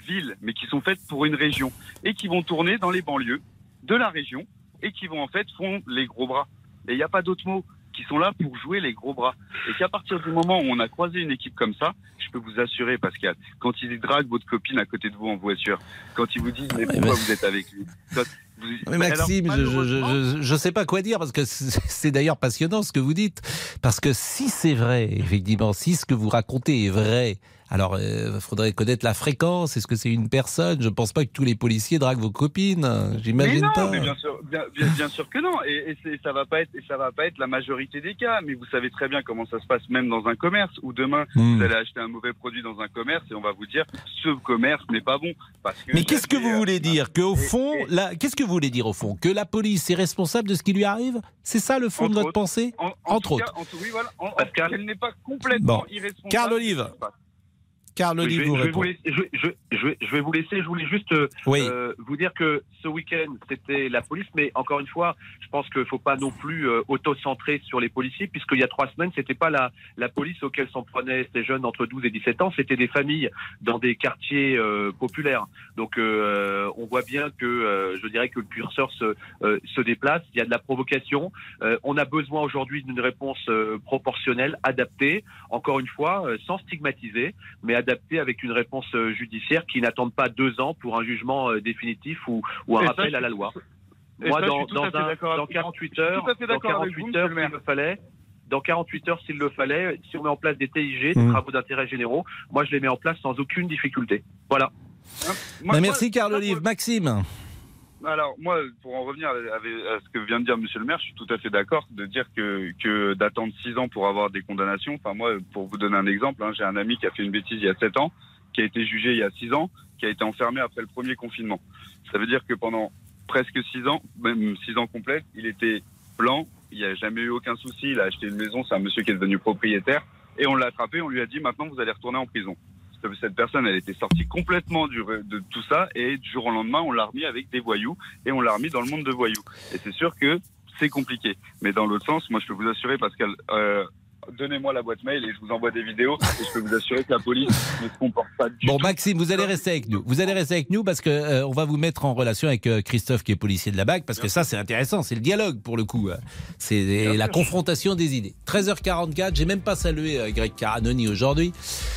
ville, mais qui sont faites pour une région, et qui vont tourner dans les banlieues de la région, et qui vont en fait font les gros bras. Et il n'y a pas d'autre mot, qui sont là pour jouer les gros bras. Et qu'à partir du moment où on a croisé une équipe comme ça, je peux vous assurer, Pascal, quand ils draguent votre copine à côté de vous en voiture, quand ils vous disent mais pourquoi vous êtes avec lui, Mais Maxime, je sais pas quoi dire parce que c'est d'ailleurs passionnant ce que vous dites. Parce que si c'est vrai, effectivement, si ce que vous racontez est vrai, alors il faudrait connaître la fréquence. Est-ce que c'est une personne? Je pense pas que tous les policiers draguent vos copines. J'imagine pas. Mais bien sûr que non. Et ça va pas être la majorité des cas. Mais vous savez très bien comment ça se passe même dans un commerce où demain vous allez acheter un mauvais produit dans un commerce et on va vous dire ce commerce n'est pas bon. Parce que mais qu'est-ce que vous voulez dire? Qu'au fond, qu'est-ce que vous voulez dire au fond? Que la police est responsable de ce qui lui arrive? C'est ça le fond de votre pensée? Entre autres. Oui, voilà. Pascal, elle n'est pas complètement irresponsable. Carl Olive. Carl Olive vous répond. Je vais vous laisser. Je voulais juste vous dire que ce week-end, c'était la police. Mais encore une fois, je pense qu'il ne faut pas non plus auto-centrer sur les policiers, puisqu'il y a 3 semaines, c'était pas la police auquel s'en prenaient ces jeunes entre 12 et 17 ans. C'était des familles dans des quartiers populaires. Donc, on voit bien que, je dirais que le curseur se déplace. Il y a de la provocation. On a besoin aujourd'hui d'une réponse proportionnelle, adaptée. Encore une fois, sans stigmatiser, mais adapté avec une réponse judiciaire qui n'attende pas 2 ans pour un jugement définitif ou un rappel à la loi. Moi, dans 48 heures, dans 48 heures, s'il le fallait, si on met en place des TIG, des travaux d'intérêt généraux, moi, je les mets en place sans aucune difficulté. Voilà. Merci, Carl Olive. Maxime. Alors, moi, pour en revenir à ce que vient de dire Monsieur le maire, je suis tout à fait d'accord de dire que d'attendre 6 ans pour avoir des condamnations. Enfin, moi, pour vous donner un exemple, j'ai un ami qui a fait une bêtise il y a 7 ans, qui a été jugé il y a 6 ans, qui a été enfermé après le premier confinement. Ça veut dire que pendant presque 6 ans, même 6 ans complets, il était blanc, il n'y a jamais eu aucun souci, il a acheté une maison, c'est un monsieur qui est devenu propriétaire, et on l'a attrapé, on lui a dit maintenant vous allez retourner en prison. Cette personne, elle était sortie complètement de tout ça, et du jour au lendemain, on l'a remis avec des voyous, et on l'a remis dans le monde de voyous. Et c'est sûr que c'est compliqué. Mais dans l'autre sens, moi je peux vous assurer, Pascal, donnez-moi la boîte mail et je vous envoie des vidéos, et je peux vous assurer que la police ne se comporte pas du tout. Bon, Maxime, vous allez rester avec nous. Vous allez rester avec nous parce que on va vous mettre en relation avec Christophe qui est policier de la BAC, parce que ça c'est intéressant, c'est le dialogue pour le coup. C'est la confrontation des idées. 13h44, j'ai même pas salué Greg Caranoni aujourd'hui.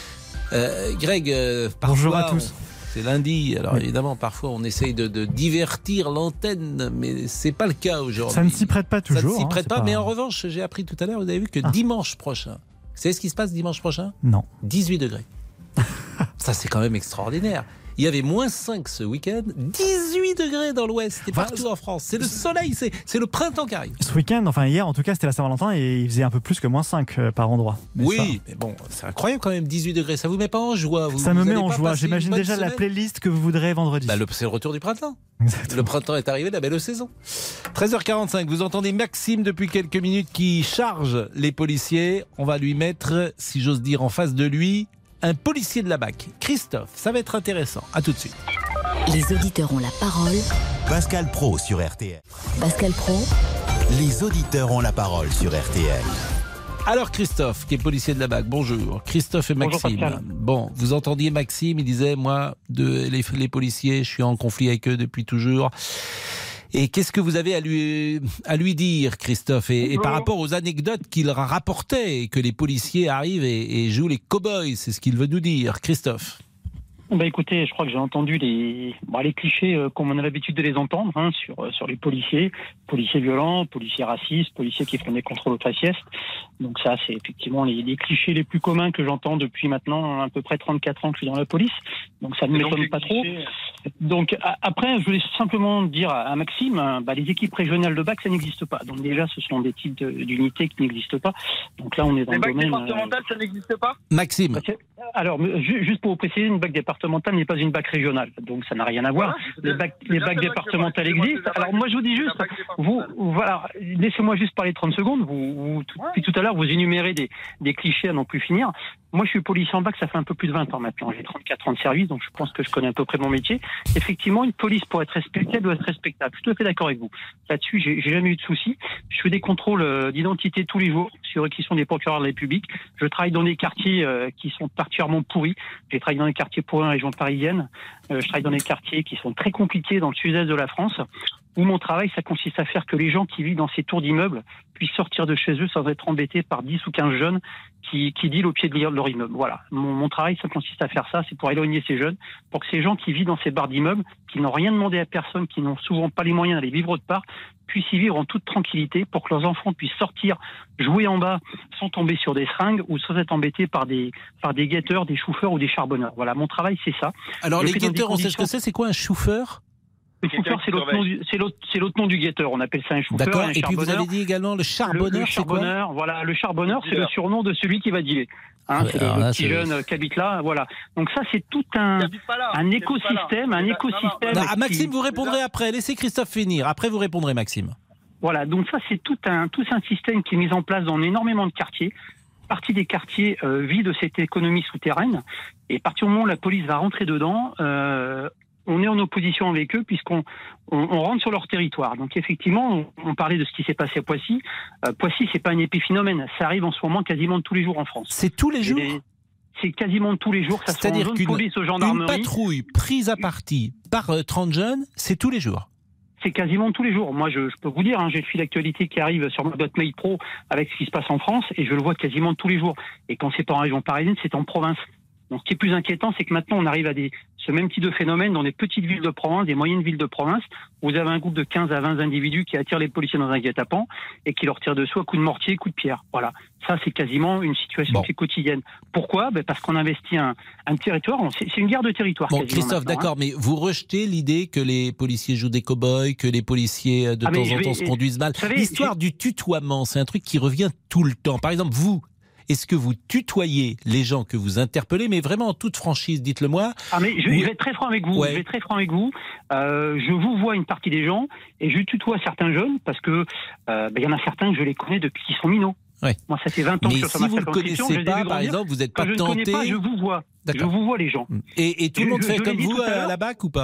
Greg, bonjour à tous. C'est lundi, alors évidemment parfois on essaye de divertir l'antenne, mais c'est pas le cas aujourd'hui. Ça ne s'y prête pas toujours. Ça ne s'y prête pas, mais en revanche j'ai appris tout à l'heure, vous avez vu que dimanche prochain, vous savez ce qui se passe dimanche prochain? Non. 18 degrés. Ça c'est quand même extraordinaire. Il y avait -5 ce week-end, 18 degrés dans l'ouest et partout en France. C'est le soleil, c'est le printemps qui arrive. Ce week-end, enfin hier en tout cas, c'était la Saint-Valentin et il faisait un peu plus que -5 par endroit. Oui, mais bon, c'est incroyable quand même, 18 degrés. Ça vous met pas en joie? Ça me met en joie. J'imagine déjà la playlist que vous voudrez vendredi. C'est le retour du printemps. Exactement. Le printemps est arrivé, la belle saison. 13h45, vous entendez Maxime depuis quelques minutes qui charge les policiers. On va lui mettre, si j'ose dire, en face de lui, un policier de la BAC, Christophe. Ça va être intéressant. À tout de suite. Les auditeurs ont la parole. Pascal Praud sur RTL. Pascal Praud. Les auditeurs ont la parole sur RTL. Alors Christophe, qui est policier de la BAC, bonjour. Christophe et Maxime. Bonjour, bon, vous entendiez Maxime, il disait, moi, les policiers, je suis en conflit avec eux depuis toujours. Et qu'est-ce que vous avez à lui dire, Christophe, et par rapport aux anecdotes qu'il rapportait, et que les policiers arrivent et jouent les cow-boys, c'est ce qu'il veut nous dire, Christophe. Écoutez, je crois que j'ai entendu les clichés comme on a l'habitude de les entendre sur les policiers violents, policiers racistes, policiers qui font des contrôles aux faciès. Donc ça, c'est effectivement les clichés les plus communs que j'entends depuis maintenant à peu près 34 ans que je suis dans la police. Donc ça ne m'étonne pas trop. Donc après, je voulais simplement dire à Maxime, les équipes régionales de BAC, ça n'existe pas. Donc déjà, ce sont des types d'unités qui n'existent pas. Donc là, on est dans le domaine... Les BAC départementales, ça n'existe pas? Maxime. Alors, juste pour vous préciser, une BAC départementale n'est pas une BAC régionale. Donc ça n'a rien à voir. Voilà, les BAC départementales existent. Alors moi, je vous dis juste, voilà, laissez-moi juste parler 30 secondes. Depuis tout à l'heure, vous énumérez des clichés à n'en plus finir. Moi, je suis policier en bac, ça fait un peu plus de 20 ans maintenant. J'ai 34 ans de service, donc je pense que je connais à peu près mon métier. Effectivement, une police, pour être respectée, elle doit être respectable. Je suis tout à fait d'accord avec vous. Là-dessus, j'ai jamais eu de soucis. Je fais des contrôles d'identité tous les jours sur réquisition des procureurs de la République. Je travaille dans des quartiers qui sont particulièrement pourris. J'ai travaillé dans des quartiers pourris en région parisienne. Je travaille dans des quartiers qui sont très compliqués dans le sud-est de la France, où mon travail, ça consiste à faire que les gens qui vivent dans ces tours d'immeubles puissent sortir de chez eux sans être embêtés par 10 ou 15 jeunes qui dealent au pied de leur immeuble. Voilà. Mon travail, ça consiste à faire ça, c'est pour éloigner ces jeunes, pour que ces gens qui vivent dans ces barres d'immeubles, qui n'ont rien demandé à personne, qui n'ont souvent pas les moyens d'aller vivre autre part, puissent y vivre en toute tranquillité pour que leurs enfants puissent sortir, jouer en bas sans tomber sur des seringues ou sans être embêtés par des guetteurs, des chauffeurs ou des charbonneurs. Voilà, mon travail, c'est ça. Alors les guetteurs, on sait ce que c'est quoi un chauffeur? Le chauffeur, c'est l'autre nom du guetteur. On appelle ça un chauffeur. D'accord. Et puis vous avez dit également le charbonneur. Le charbonneur, voilà. Le charbonneur, c'est le surnom de celui qui va dealer. Hein, c'est le petit jeune qui habite là, voilà. Donc ça, c'est tout un écosystème, Non, Maxime, vous répondrez après. Laissez Christophe finir. Après, vous répondrez, Maxime. Voilà. Donc ça, c'est tout un système qui est mis en place dans énormément de quartiers. Partie des quartiers vit de cette économie souterraine. Et à partir du moment où la police va rentrer dedans, on est en opposition avec eux puisqu'on rentre sur leur territoire. Donc effectivement, on parlait de ce qui s'est passé à Poissy. Poissy, c'est pas un épiphénomène. Ça arrive en ce moment quasiment tous les jours en France. C'est tous les jours. C'est quasiment tous les jours. Que ça soit en zone police ou gendarmerie. Une patrouille prise à partie par 30 jeunes, c'est tous les jours. C'est quasiment tous les jours. Moi, je peux vous dire, j'ai le fil d'actualité qui arrive sur ma boîte mail pro avec ce qui se passe en France et je le vois quasiment tous les jours. Et quand c'est pas en région parisienne, c'est en province. Donc, ce qui est plus inquiétant, c'est que maintenant, on arrive à ce même type de phénomène dans des petites villes de province, des moyennes villes de province, où vous avez un groupe de 15 à 20 individus qui attirent les policiers dans un guet-apens et qui leur tirent dessus à coups de mortier, coups de pierre. Voilà. Ça, c'est quasiment une situation qui est quotidienne. Pourquoi ? Parce qu'on investit un territoire. C'est une guerre de territoire. Bon, Christophe, d'accord, mais vous rejetez l'idée que les policiers jouent des cow-boys, que les policiers, de temps en temps, se conduisent mal. L'histoire du tutoiement, c'est un truc qui revient tout le temps. Par exemple, vous, est-ce que vous tutoyez les gens que vous interpellez, mais vraiment en toute franchise, dites-le moi. Mais je vais être très franc avec vous. Ouais. Je vais être très franc avec vous. Je vous vois une partie des gens et je tutoie certains jeunes parce que y en a certains que je les connais depuis qu'ils sont minots. Ouais. Moi, ça fait 20 ans que je suis sur ma circonscription. Mais si vous ne le connaissez pas, par exemple, vous n'êtes pas tenté. Je ne connais pas, je vous vois. Je vous vois les gens. Et tout le monde fait comme vous à la BAC ou pas ?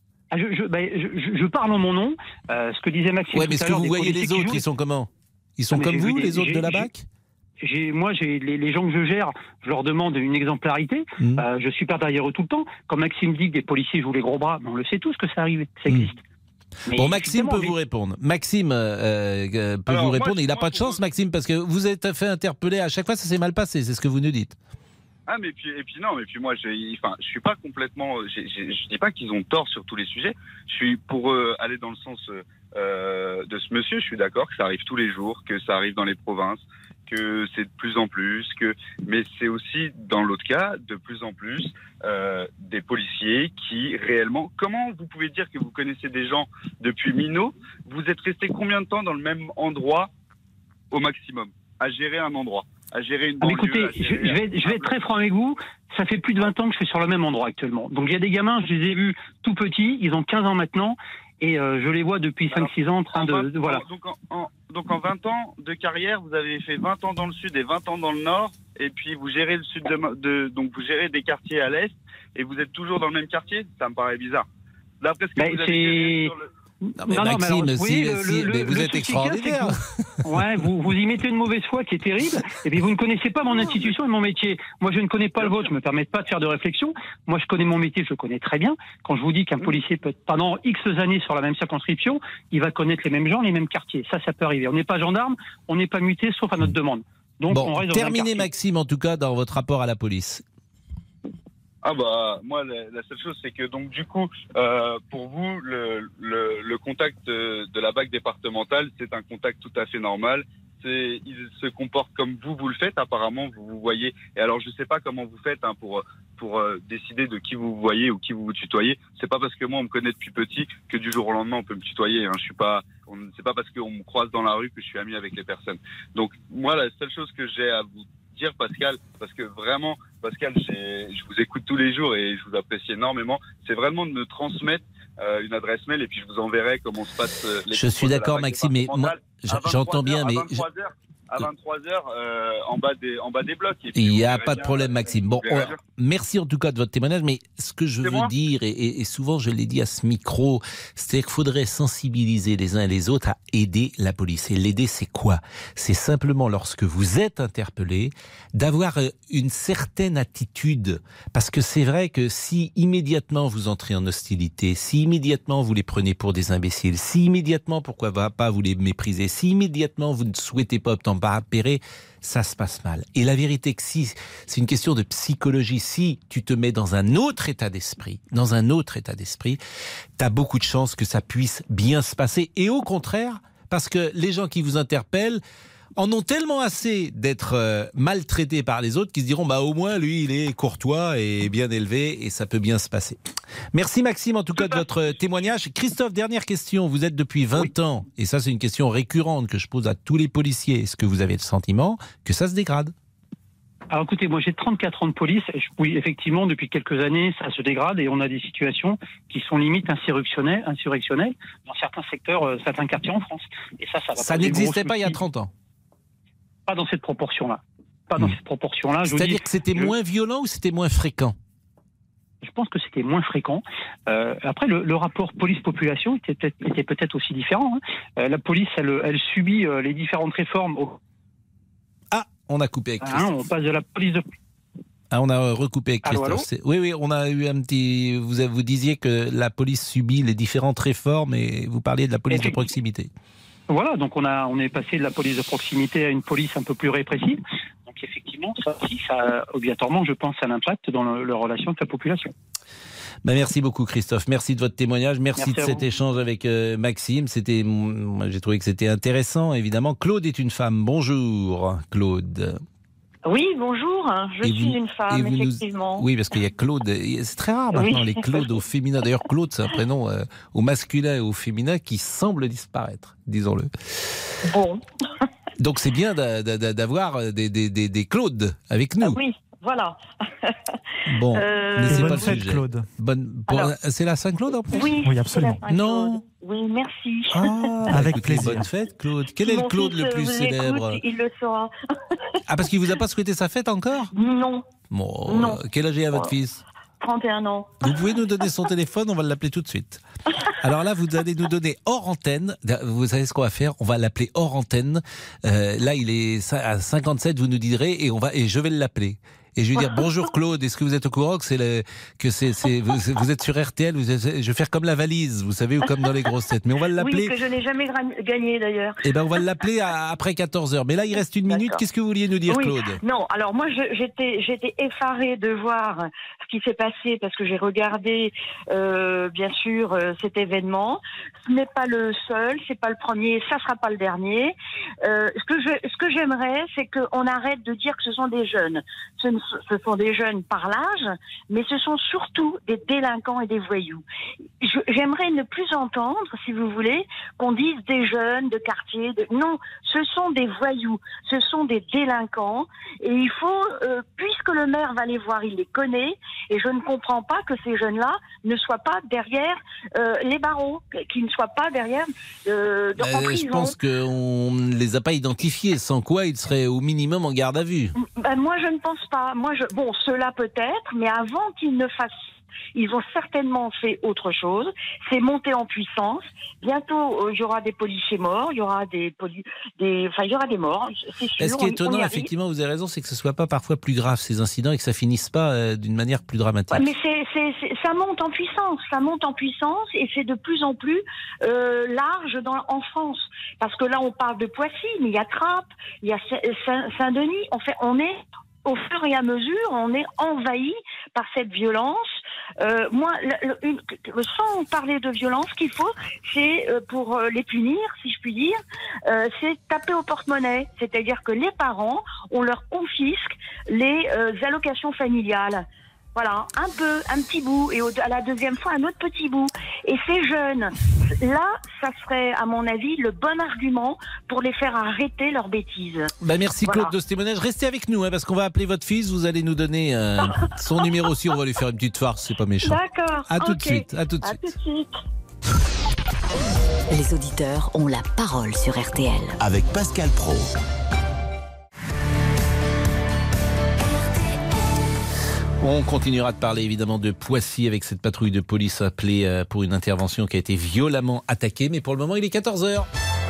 Je parle en mon nom. Ce que disait Maxime. Ouais, mais est-ce que vous voyez les autres ? Ils sont comment ? Ils sont comme vous, les autres de la BAC ? Moi, les gens que je gère, je leur demande une exemplarité. Je suis pas derrière eux tout le temps. Quand Maxime dit que des policiers jouent les gros bras, on le sait tous que ça arrive, ça existe. Bon, Maxime peut vous répondre. Maxime peut vous répondre. Il n'a pas de chance, Maxime, parce que vous êtes fait interpeller à chaque fois, ça s'est mal passé, c'est ce que vous nous dites. Mais puis moi, je suis pas complètement. Je dis pas qu'ils ont tort sur tous les sujets. Je suis pour aller dans le sens de ce monsieur. Je suis d'accord que ça arrive tous les jours, que ça arrive dans les provinces, que c'est de plus en plus, mais c'est aussi dans l'autre cas de plus en plus des policiers qui réellement. Comment vous pouvez dire que vous connaissez des gens depuis minot ? Vous êtes resté combien de temps dans le même endroit au maximum à gérer un endroit? À gérer une banlieue, écoutez, je vais être très franc avec vous. Ça fait plus de 20 ans que je suis sur le même endroit actuellement. Donc il y a des gamins, je les ai vus tout petits, ils ont 15 ans maintenant, et je les vois depuis 5-6 ans en train de voilà. Donc en 20 ans de carrière, vous avez fait 20 ans dans le sud et 20 ans dans le nord, et puis vous gérez le sud donc vous gérez des quartiers à l'est, et vous êtes toujours dans le même quartier. Ça me paraît bizarre. D'après ce que vous avez sur le... Non, mais Maxime, vous êtes extraordinaire. Vous y mettez une mauvaise foi qui est terrible, et puis vous ne connaissez pas mon institution et mon métier. Moi, je ne connais pas le vôtre, je me permets pas de faire de réflexion. Moi, je connais mon métier, je le connais très bien. Quand je vous dis qu'un policier peut être pendant X années sur la même circonscription, il va connaître les mêmes gens, les mêmes quartiers. Ça peut arriver. On n'est pas gendarme, on n'est pas muté, sauf à notre demande. Donc, on reste terminez, Maxime, en tout cas, dans votre rapport à la police. Moi, la seule chose, c'est que donc du coup, pour vous, le contact de la BAC départementale, c'est un contact tout à fait normal. Il se comporte comme vous le faites. Apparemment, vous voyez. Et alors, je sais pas comment vous faites pour décider de qui vous voyez ou qui vous tutoyez. C'est pas parce que moi on me connaît depuis petit que du jour au lendemain on peut me tutoyer. C'est pas parce qu'on me croise dans la rue que je suis ami avec les personnes. Donc moi, la seule chose que j'ai à vous dire, Pascal, parce que vraiment, Pascal, je vous écoute tous les jours et je vous apprécie énormément, c'est vraiment de me transmettre une adresse mail et puis je vous enverrai comment se passe les... Je suis d'accord, Maxime, mais moi, j'entends bien, mais à 23h en bas des blocs. Il n'y a pas de problème, Maxime. Bon, merci en tout cas de votre témoignage, mais ce que je veux dire, et souvent je l'ai dit à ce micro, c'est qu'il faudrait sensibiliser les uns et les autres à aider la police. Et l'aider, c'est quoi? C'est simplement, lorsque vous êtes interpellé, d'avoir une certaine attitude. Parce que c'est vrai que si immédiatement vous entrez en hostilité, si immédiatement vous les prenez pour des imbéciles, si immédiatement, pourquoi pas, vous les méprisez, si immédiatement vous ne souhaitez pas obtempérer, ça se passe mal. Et la vérité que si, c'est une question de psychologie, si tu te mets dans un autre état d'esprit, t'as beaucoup de chances que ça puisse bien se passer. Et au contraire, parce que les gens qui vous interpellent en ont tellement assez d'être maltraités par les autres qu'ils se diront au moins lui il est courtois et bien élevé et ça peut bien se passer. Merci Maxime en tout cas de votre témoignage. Christophe, dernière question, vous êtes depuis 20 ans et ça c'est une question récurrente que je pose à tous les policiers. Est-ce que vous avez le sentiment que ça se dégrade? Alors écoutez, moi j'ai 34 ans de police et oui, effectivement, depuis quelques années, ça se dégrade et on a des situations qui sont limite insurrectionnelles dans certains secteurs, certains quartiers en France. Et ça n'existait pas il y a 30 ans. Pas dans cette proportion-là. C'est-à-dire que c'était moins violent ou c'était moins fréquent? Je pense que c'était moins fréquent. Après, le rapport police-population était peut-être aussi différent. La police, elle subit les différentes réformes. Ah, on a coupé avec Christophe. On passe de la police de... Ah, on a recoupé avec Christophe. Allô Oui, on a eu un petit... Vous disiez que la police subit les différentes réformes et vous parliez de la police de proximité. Voilà, donc on est passé de la police de proximité à une police un peu plus répressive. Donc effectivement, ça obligatoirement, je pense, à l'impact dans la relation avec la population. Merci beaucoup Christophe, merci de votre témoignage, merci de cet échange avec Maxime. J'ai trouvé que c'était intéressant, évidemment. Claude est une femme, bonjour Claude. Oui, bonjour, je suis une femme, effectivement. Oui, parce qu'il y a Claude, c'est très rare maintenant les Claude au féminin. D'ailleurs, Claude, c'est un prénom au masculin et au féminin qui semble disparaître, disons-le. Bon. Donc c'est bien d'avoir des Claude avec nous. Oui, voilà. Bon, mais c'est pas le sujet. Claude. C'est la Saint-Claude en plus? Oui, absolument. Non. Oui, merci. Avec plaisir. Bonne fête, Claude. Quel est le Claude le plus célèbre? Il le saura. Parce qu'il vous a pas souhaité sa fête encore? Non. Bon, non. Quel âge est à votre fils? 31 ans. Vous pouvez nous donner son téléphone, on va l'appeler tout de suite. Alors là, vous allez nous donner hors antenne. Vous savez ce qu'on va faire? On va l'appeler hors antenne. Là, il est à 57, vous nous direz, et je vais l'appeler. Et je vais dire bonjour Claude, est-ce que vous êtes au courant que vous êtes sur RTL, je vais faire comme la valise, vous savez, ou comme dans les grosses têtes. Mais on va l'appeler. Oui, que je n'ai jamais gagné d'ailleurs. Eh ben on va l'appeler après 14h. Mais là il reste une minute. Qu'est-ce que vous vouliez nous dire, Claude? Non, alors moi j'étais effarée de voir ce qui s'est passé parce que j'ai regardé bien sûr cet événement. Ce n'est pas le seul, c'est pas le premier, ça sera pas le dernier. Ce que j'aimerais, c'est qu'on arrête de dire que ce sont des jeunes. Ce sont des jeunes par l'âge, mais ce sont surtout des délinquants et des voyous. J'aimerais ne plus entendre, si vous voulez, qu'on dise des jeunes de quartier. Non, ce sont des voyous, ce sont des délinquants. Et il faut, puisque le maire va les voir, il les connaît, et je ne comprends pas que ces jeunes-là ne soient pas derrière les barreaux, qu'ils ne soient pas derrière en prison. Je pense qu'on ne les a pas identifiés, sans quoi ils seraient au minimum en garde à vue. Moi, je ne pense pas. Bon, cela peut-être, mais avant qu'ils ne fassent, ils ont certainement fait autre chose. C'est monter en puissance. Bientôt, il y aura des policiers morts, il y aura il y aura des morts. C'est sûr. Ce qui est étonnant, effectivement, vous avez raison, c'est que ce soit pas parfois plus grave ces incidents et que ça finisse pas d'une manière plus dramatique. Ouais, mais ça monte en puissance, et c'est de plus en plus large en France. Parce que là, on parle de Poissy, mais il y a Trappes, il y a Saint-Denis. En fait, on est au fur et à mesure, on est envahi par cette violence. Moi, sans parler de violence, ce qu'il faut, c'est pour les punir, si je puis dire, c'est taper au porte-monnaie. C'est-à-dire que les parents, on leur confisque les allocations familiales. Voilà, un petit bout, et à la deuxième fois, un autre petit bout. Et ces jeunes, là, ça serait, à mon avis, le bon argument pour les faire arrêter leurs bêtises. Merci Claude de ce témoignage. Restez avec nous, parce qu'on va appeler votre fils. Vous allez nous donner son numéro aussi. On va lui faire une petite farce, c'est pas méchant. D'accord. À tout de suite. À tout de suite. Les auditeurs ont la parole sur RTL. Avec Pascal Praud. On continuera de parler évidemment de Poissy avec cette patrouille de police appelée pour une intervention qui a été violemment attaquée. Mais pour le moment, il est 14h.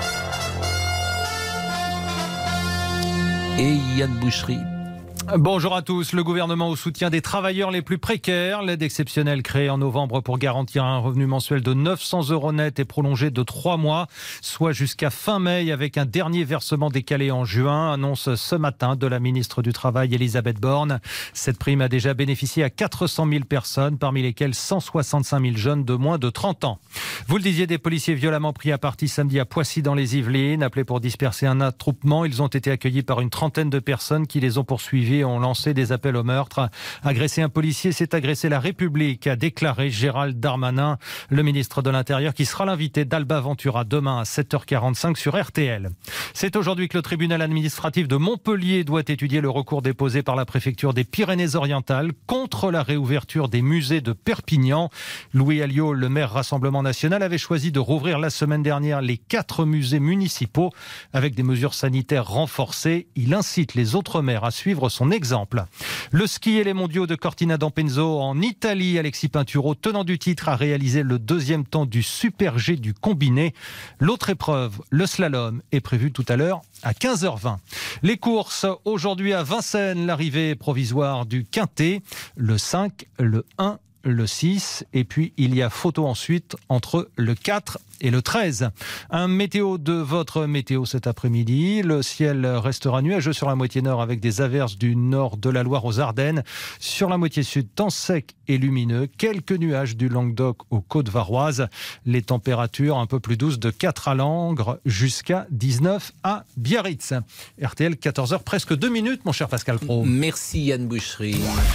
Et Yann Boucherie. Bonjour à tous. Le gouvernement au soutien des travailleurs les plus précaires. L'aide exceptionnelle créée en novembre pour garantir un revenu mensuel de 900 € net est prolongée de 3 mois, soit jusqu'à fin mai, avec un dernier versement décalé en juin, annonce ce matin de la ministre du Travail, Elisabeth Borne. Cette prime a déjà bénéficié à 400 000 personnes, parmi lesquelles 165 000 jeunes de moins de 30 ans. Vous le disiez, des policiers violemment pris à partie samedi à Poissy dans les Yvelines, appelés pour disperser un attroupement. Ils ont été accueillis par une trentaine de personnes qui les ont poursuivis, ont lancé des appels au meurtre. Agresser un policier, c'est agresser la République, a déclaré Gérald Darmanin, le ministre de l'Intérieur, qui sera l'invité d'Alba Ventura demain à 7h45 sur RTL. C'est aujourd'hui que le tribunal administratif de Montpellier doit étudier le recours déposé par la préfecture des Pyrénées-Orientales contre la réouverture des musées de Perpignan. Louis Alliot, le maire Rassemblement National, avait choisi de rouvrir la semaine dernière les 4 musées municipaux avec des mesures sanitaires renforcées. Il incite les autres maires à suivre son exemple. Le ski et les mondiaux de Cortina d'Ampezzo en Italie. Alexis Pinturo, tenant du titre, a réalisé le 2e temps du Super G du combiné. L'autre épreuve, le slalom, est prévue tout à l'heure à 15h20. Les courses, aujourd'hui à Vincennes, l'arrivée provisoire du Quintet, le 5, le 1, le 6, et puis il y a photo ensuite entre le 4 et le 13. Un météo de votre météo cet après-midi. Le ciel restera nuageux sur la moitié nord avec des averses du nord de la Loire aux Ardennes. Sur la moitié sud, temps sec et lumineux. Quelques nuages du Languedoc aux Côtes Varoises. Les températures un peu plus douces de 4 à Langres jusqu'à 19 à Biarritz. RTL, 14h, presque 2 minutes, mon cher Pascal Praud. Merci Yann Boucherie.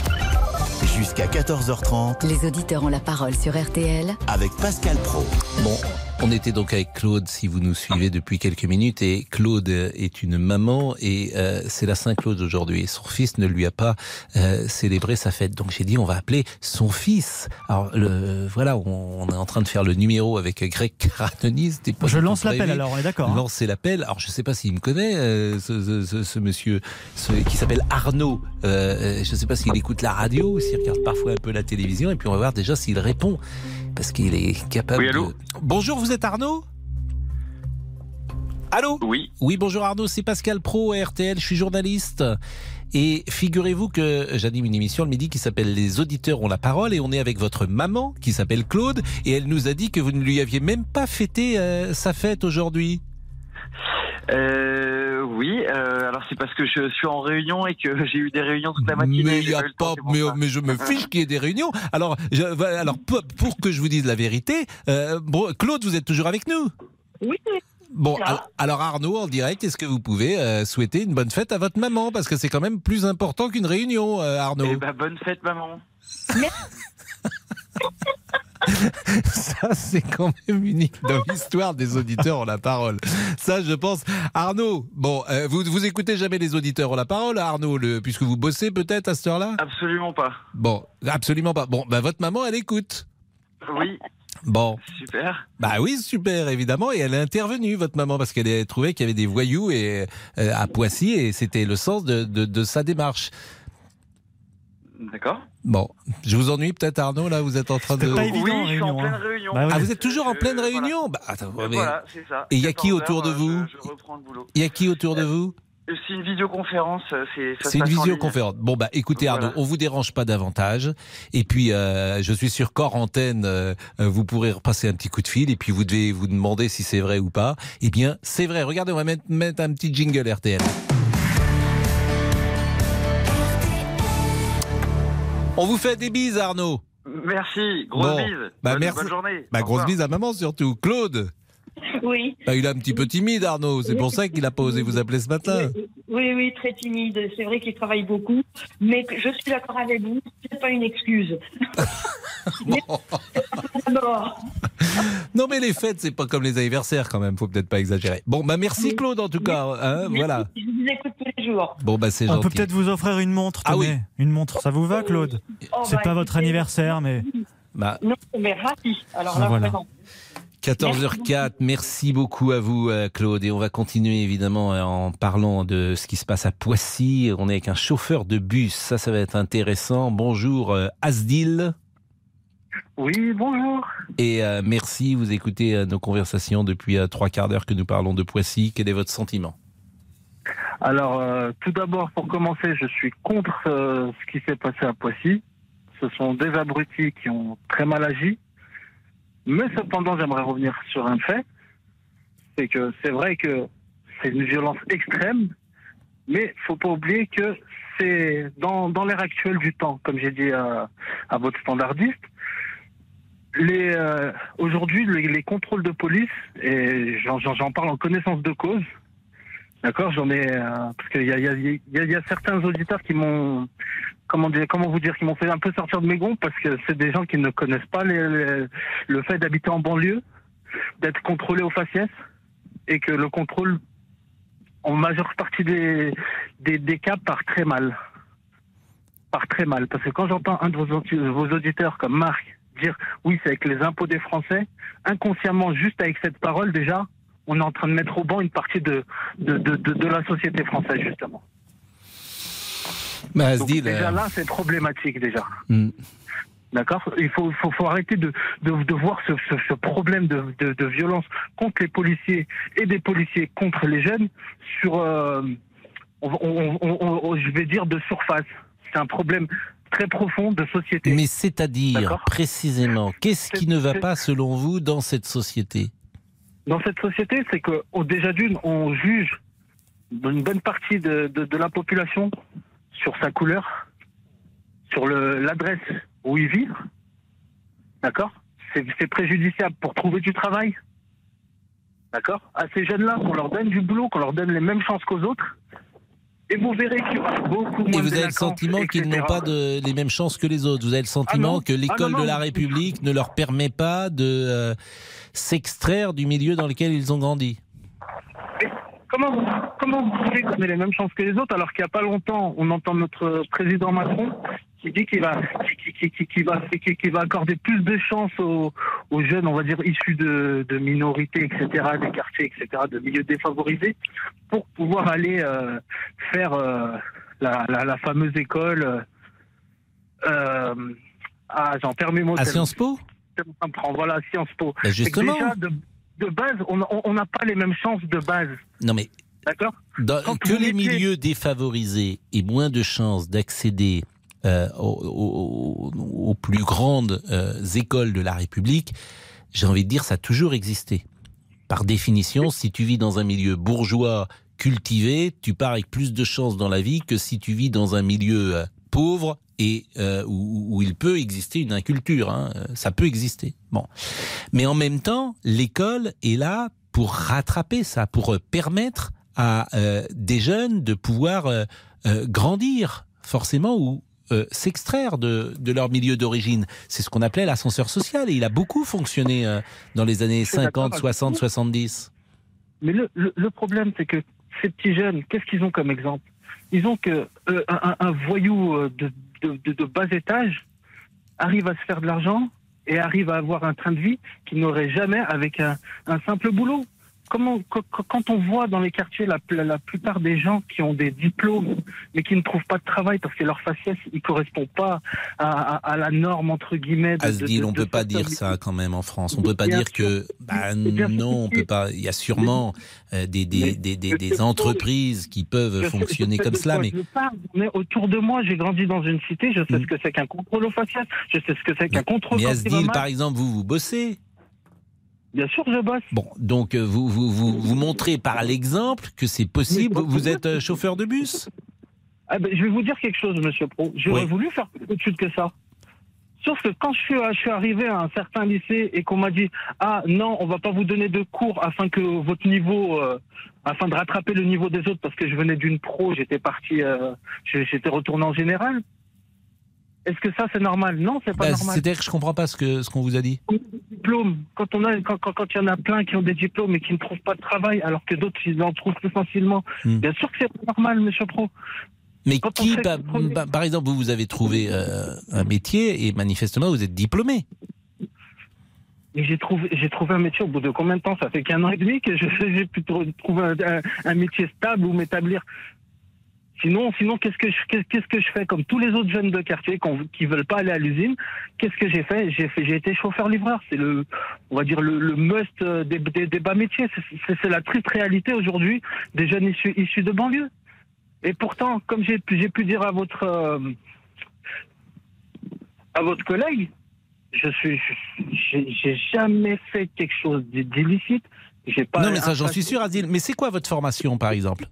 Jusqu'à 14h30. Les auditeurs ont la parole sur RTL. Avec Pascal Praud. Bon, on était donc avec Claude, si vous nous suivez depuis quelques minutes, et Claude est une maman, et c'est la Saint-Claude aujourd'hui, et son fils ne lui a pas célébré sa fête. Donc j'ai dit, on va appeler son fils. Alors voilà, on est en train de faire le numéro avec Greg Caranonis. Je lance l'appel alors, on est d'accord. Lancez l'appel. Alors je ne sais pas s'il me connaît, ce monsieur qui s'appelle Arnaud. Je ne sais pas s'il écoute la radio ou s'il regarde parfois un peu la télévision, et puis on va voir déjà s'il répond. Parce qu'il est capable de... Bonjour, vous êtes Arnaud ? Allô ? Oui. Oui, bonjour Arnaud, c'est Pascal Praud, RTL, je suis journaliste. Et figurez-vous que j'anime une émission le midi qui s'appelle Les auditeurs ont la parole, et on est avec votre maman qui s'appelle Claude, et elle nous a dit que vous ne lui aviez même pas fêté sa fête aujourd'hui. Oui, alors c'est parce que je suis en réunion et que j'ai eu des réunions toute la matinée. Mais il y a pas, mais je me fiche qu'il y ait des réunions. Alors pour que je vous dise la vérité, Claude, vous êtes toujours avec nous ? Oui. Bon, alors Arnaud, en direct, est-ce que vous pouvez souhaiter une bonne fête à votre maman ? Parce que c'est quand même plus important qu'une réunion, Arnaud. Eh ben, bonne fête, maman. Ça, c'est quand même unique dans l'histoire des auditeurs ont la parole. Ça, je pense. Arnaud, bon, vous écoutez jamais les auditeurs ont la parole, Arnaud, puisque vous bossez peut-être à cette heure-là ? Absolument pas. Bon, absolument pas. Bon, votre maman, elle écoute. Oui. Bon. Super. Bah oui, super, évidemment. Et elle est intervenue, votre maman, parce qu'elle a trouvé qu'il y avait des voyous à Poissy, et c'était le sens de sa démarche. D'accord. Bon, je vous ennuie peut-être, Arnaud, là, vous êtes en train de... Pas évident, oui, je suis en pleine réunion. Bah oui. Ah, vous êtes toujours en pleine réunion ? Bah, attends, voilà, c'est ça. Et il y a qui autour de vous ? Je reprends le boulot. Il y a qui autour de vous ? C'est une vidéoconférence. C'est une vidéoconférence. Bon, bah écoutez, Arnaud, on vous dérange pas davantage. Et puis, je suis sûr qu'hors antenne, vous pourrez repasser un petit coup de fil, et puis vous devez vous demander si c'est vrai ou pas. Eh bien, c'est vrai. Regardez, on va mettre un petit jingle RTL. On vous fait des bises, Arnaud. Merci, grosse bise. Merci. Bonne journée. Grosse bise à maman surtout. Claude. Oui. Il est un petit peu timide, Arnaud. C'est pour ça qu'il n'a pas osé vous appeler ce matin. Oui, très timide. C'est vrai qu'il travaille beaucoup. Mais je suis d'accord avec vous. C'est pas une excuse. Non, mais les fêtes, c'est pas comme les anniversaires quand même. Faut peut-être pas exagérer. Bon, merci Claude en tout cas. Hein, voilà. Je vous écoute tous les jours. Bon, c'est gentil. On peut peut-être vous offrir une montre. Tenez. Ah oui. Une montre, ça vous va, Claude ? C'est pas votre anniversaire, mais... Non, mais ravi. Alors là, voilà. vraiment. 14h04, merci beaucoup à vous Claude, et on va continuer évidemment en parlant de ce qui se passe à Poissy. On est avec un chauffeur de bus, ça va être intéressant. Bonjour Asdil. Oui, bonjour. Et merci, vous écoutez nos conversations depuis 3 quarts d'heure que nous parlons de Poissy. Quel est votre sentiment ? Alors, tout d'abord, pour commencer, je suis contre ce qui s'est passé à Poissy. Ce sont des abrutis qui ont très mal agi. Mais cependant, j'aimerais revenir sur un fait. C'est que c'est vrai que c'est une violence extrême, mais faut pas oublier que c'est dans l'ère actuelle du temps, comme j'ai dit à votre standardiste. Aujourd'hui, les contrôles de police, et j'en parle en connaissance de cause, d'accord, parce qu'il y a certains auditeurs qui m'ont, comment vous dire, qui m'ont fait un peu sortir de mes gonds, parce que c'est des gens qui ne connaissent pas le fait d'habiter en banlieue, d'être contrôlé au faciès, et que le contrôle, en majeure partie des cas, part très mal. Parce que quand j'entends un de vos auditeurs comme Marc dire oui, c'est avec les impôts des Français, inconsciemment, juste avec cette parole, déjà, on est en train de mettre au banc une partie de la société française, justement. Donc, déjà là, c'est problématique, déjà. D'accord ? Il faut arrêter de voir ce problème de violence contre les policiers et des policiers contre les jeunes sur, je vais dire, de surface. C'est un problème très profond de société. Mais c'est-à-dire, précisément, qu'est-ce qui ne va pas, selon vous, dans cette société ? Dans cette société, c'est que, déjà d'une, on juge une bonne partie de la population sur sa couleur, sur l'adresse où ils vivent. D'accord ? C'est préjudiciable pour trouver du travail. D'accord ? À ces jeunes-là, qu'on leur donne du boulot, qu'on leur donne les mêmes chances qu'aux autres. Et vous verrez qu'il y aura beaucoup moins de délinquants. Et vous avez le sentiment qu'ils n'ont pas les mêmes chances que les autres. Vous avez le sentiment que l'école de la République ne leur permet pas de s'extraire du milieu dans lequel ils ont grandi. Et comment vous voulez qu'on ait les mêmes chances que les autres, alors qu'il n'y a pas longtemps, on entend notre président Macron qui dit qu'il va accorder plus de chances aux jeunes, on va dire, issus de minorités, etc., des quartiers, etc., de milieux défavorisés, pour pouvoir aller faire la fameuse école j'en perds mes mots. À Sciences Po ? Voilà, Sciences Po. Ben justement. Déjà, de base, on n'a pas les mêmes chances de base. Non mais, que les milieux défavorisés aient moins de chances d'accéder aux plus grandes écoles de la République, j'ai envie de dire, ça a toujours existé. Par définition, si tu vis dans un milieu bourgeois cultivé, tu pars avec plus de chances dans la vie que si tu vis dans un milieu pauvre et où il peut exister une inculture. Hein. Ça peut exister. Bon. Mais en même temps, l'école est là pour rattraper ça, pour permettre à des jeunes de pouvoir grandir, forcément, ou s'extraire de leur milieu d'origine. C'est ce qu'on appelait l'ascenseur social, et il a beaucoup fonctionné dans les années 50, 60, 70. Mais le problème, c'est que ces petits jeunes, qu'est-ce qu'ils ont comme exemple ? Ils ont que un voyou de bas étage arrive à se faire de l'argent et arrive à avoir un train de vie qu'il n'aurait jamais avec un simple boulot. Quand on voit dans les quartiers la plupart des gens qui ont des diplômes mais qui ne trouvent pas de travail parce que leur faciès ne correspond pas à la norme entre guillemets. Asdil, on ne peut pas dire ça quand même en France. On ne peut pas dire que non, on peut pas. Il y a sûrement des entreprises qui peuvent fonctionner comme cela, mais autour de moi, j'ai grandi dans une cité. Je sais ce que c'est qu'un contrôle au faciès. Je sais ce que c'est qu'un contrôle. Mais Asdil, par exemple, vous bossez. Bien sûr, je bosse. Bon, donc vous montrez par l'exemple que c'est possible. Vous êtes chauffeur de bus ? Je vais vous dire quelque chose, Monsieur Pro. J'aurais voulu faire plus d'études que ça. Sauf que quand je suis arrivé à un certain lycée et qu'on m'a dit « Ah non, on va pas vous donner de cours afin que votre niveau, afin de rattraper le niveau des autres, parce que je venais d'une pro, j'étais j'étais retourné en général. » Est-ce que ça c'est normal ? Non, c'est pas normal. C'est-à-dire que je comprends pas ce qu'on vous a dit. Diplôme. Quand il y en a plein qui ont des diplômes et qui ne trouvent pas de travail, alors que d'autres ils en trouvent plus facilement. Bien sûr que c'est pas normal, Monsieur Pro. Mais par exemple, vous avez trouvé un métier et manifestement vous êtes diplômé. Et j'ai trouvé un métier au bout de combien de temps? Ça fait qu'1 an et demi que j'ai pu trouver un métier stable ou m'établir. Sinon, qu'est-ce que je fais comme tous les autres jeunes de quartier qui veulent pas aller à l'usine? Qu'est-ce que j'ai fait? J'ai été chauffeur-livreur. C'est on va dire le must des bas métiers. C'est la triste réalité aujourd'hui des jeunes issus de banlieue. Et pourtant, comme j'ai pu dire à votre collègue, j'ai jamais fait quelque chose d'illicite. Non, mais ça, j'en suis sûr, Asdil. Mais c'est quoi votre formation, par exemple?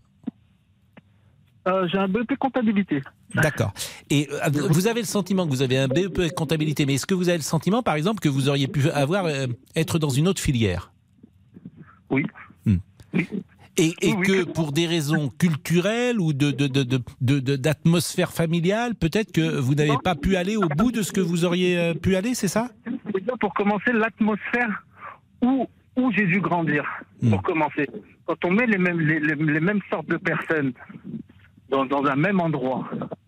J'ai un BEP comptabilité. D'accord. Et vous avez le sentiment que vous avez un BEP comptabilité, mais est-ce que vous avez le sentiment, par exemple, que vous auriez pu être dans une autre filière? Oui. Oui. Et que pour des raisons culturelles ou d'atmosphère familiale, peut-être que vous n'avez pas pu aller au bout de ce que vous auriez pu aller, c'est ça? Pour commencer, l'atmosphère où j'ai dû grandir, pour commencer. Quand on met les mêmes sortes de personnes dans un même endroit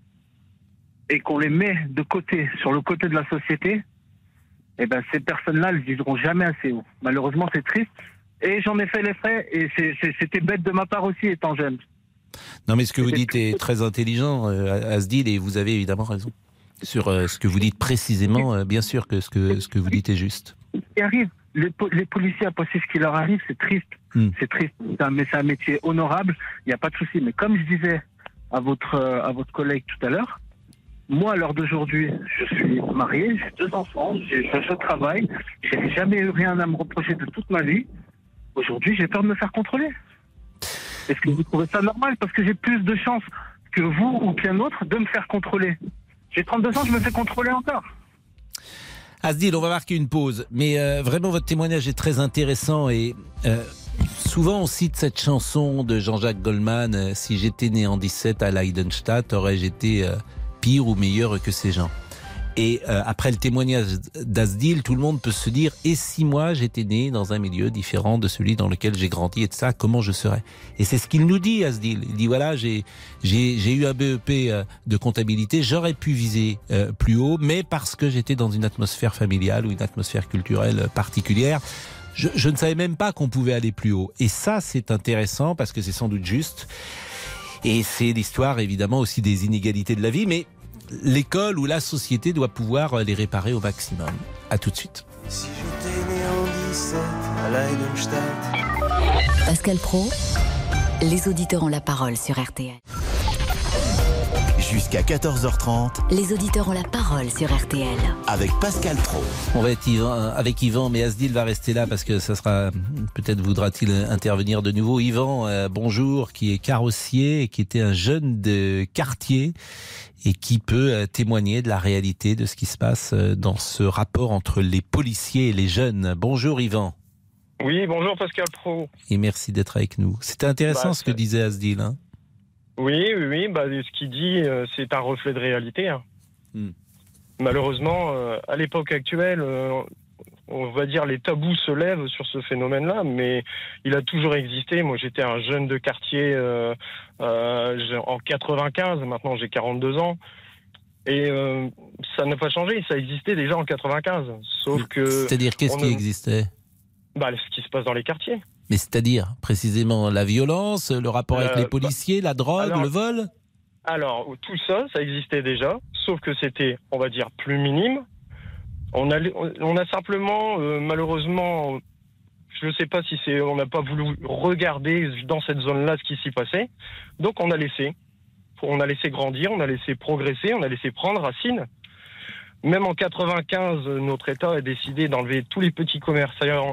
et qu'on les met de côté, sur le côté de la société, eh ben ces personnes-là, elles ne vivront jamais assez haut. Malheureusement, c'est triste. Et j'en ai fait les frais, et c'était bête de ma part aussi, étant jeune. Non, mais ce que vous dites est très intelligent, Asdil, et vous avez évidemment raison. Sur ce que vous dites précisément, bien sûr que ce que vous dites est juste. Ce qui arrive, les policiers, après ce qui leur arrive, c'est triste. C'est triste, mais c'est un métier honorable, il n'y a pas de souci. Mais comme je disais à votre collègue tout à l'heure, moi, à l'heure d'aujourd'hui, je suis marié, j'ai 2 enfants, je travaille, je n'ai jamais eu rien à me reprocher de toute ma vie. Aujourd'hui, j'ai peur de me faire contrôler. Est-ce que vous trouvez ça normal? Parce que j'ai plus de chances que vous ou qu'un autre de me faire contrôler. J'ai 32 ans, je me fais contrôler encore. Asdil, on va marquer une pause. Mais vraiment, votre témoignage est très intéressant. Et souvent, on cite cette chanson de Jean-Jacques Goldman. Si j'étais né en 17 à Leidenstadt, aurais-je été pire ou meilleur que ces gens? Et après le témoignage d'Asdil, tout le monde peut se dire, et si moi j'étais né dans un milieu différent de celui dans lequel j'ai grandi et de ça, comment je serais? Et c'est ce qu'il nous dit, Asdil. Il dit voilà, j'ai eu un BEP de comptabilité, j'aurais pu viser plus haut, mais parce que j'étais dans une atmosphère familiale ou une atmosphère culturelle particulière, je ne savais même pas qu'on pouvait aller plus haut. Et ça, c'est intéressant parce que c'est sans doute juste. Et c'est l'histoire, évidemment, aussi des inégalités de la vie, mais l'école ou la société doit pouvoir les réparer au maximum. À tout de suite. Si j'étais né en 17 à Leidenstadt. Pascal Praud, les auditeurs ont la parole sur RTL. Jusqu'à 14h30. Les auditeurs ont la parole sur RTL. Avec Pascal Praud. On va être avec Yvan, mais Asdil va rester là parce que ça sera, peut-être voudra-t-il intervenir de nouveau. Yvan, bonjour, qui est carrossier et qui était un jeune de quartier et qui peut témoigner de la réalité de ce qui se passe dans ce rapport entre les policiers et les jeunes. Bonjour Yvan. Oui, bonjour Pascal Praud. Et merci d'être avec nous. C'était intéressant ce que disait Asdil, hein. Oui, ce qu'il dit, c'est un reflet de réalité. Hein. Malheureusement, à l'époque actuelle, on va dire les tabous se lèvent sur ce phénomène-là, mais il a toujours existé. Moi, j'étais un jeune de quartier en 95, maintenant j'ai 42 ans. Et ça n'a pas changé, ça existait déjà en 95. Sauf que... C'est-à-dire, qu'est-ce qui existait ? Ce qui se passe dans les quartiers. Mais c'est-à-dire, précisément, la violence, le rapport avec les policiers, la drogue, le vol ? Alors, tout ça, ça existait déjà, sauf que c'était, on va dire, plus minime. On a simplement, malheureusement, je ne sais pas si on n'a pas voulu regarder dans cette zone-là ce qui s'y passait. Donc, on a laissé grandir, on a laissé progresser, on a laissé prendre racine. Même en 95, notre État a décidé d'enlever tous les petits commissariats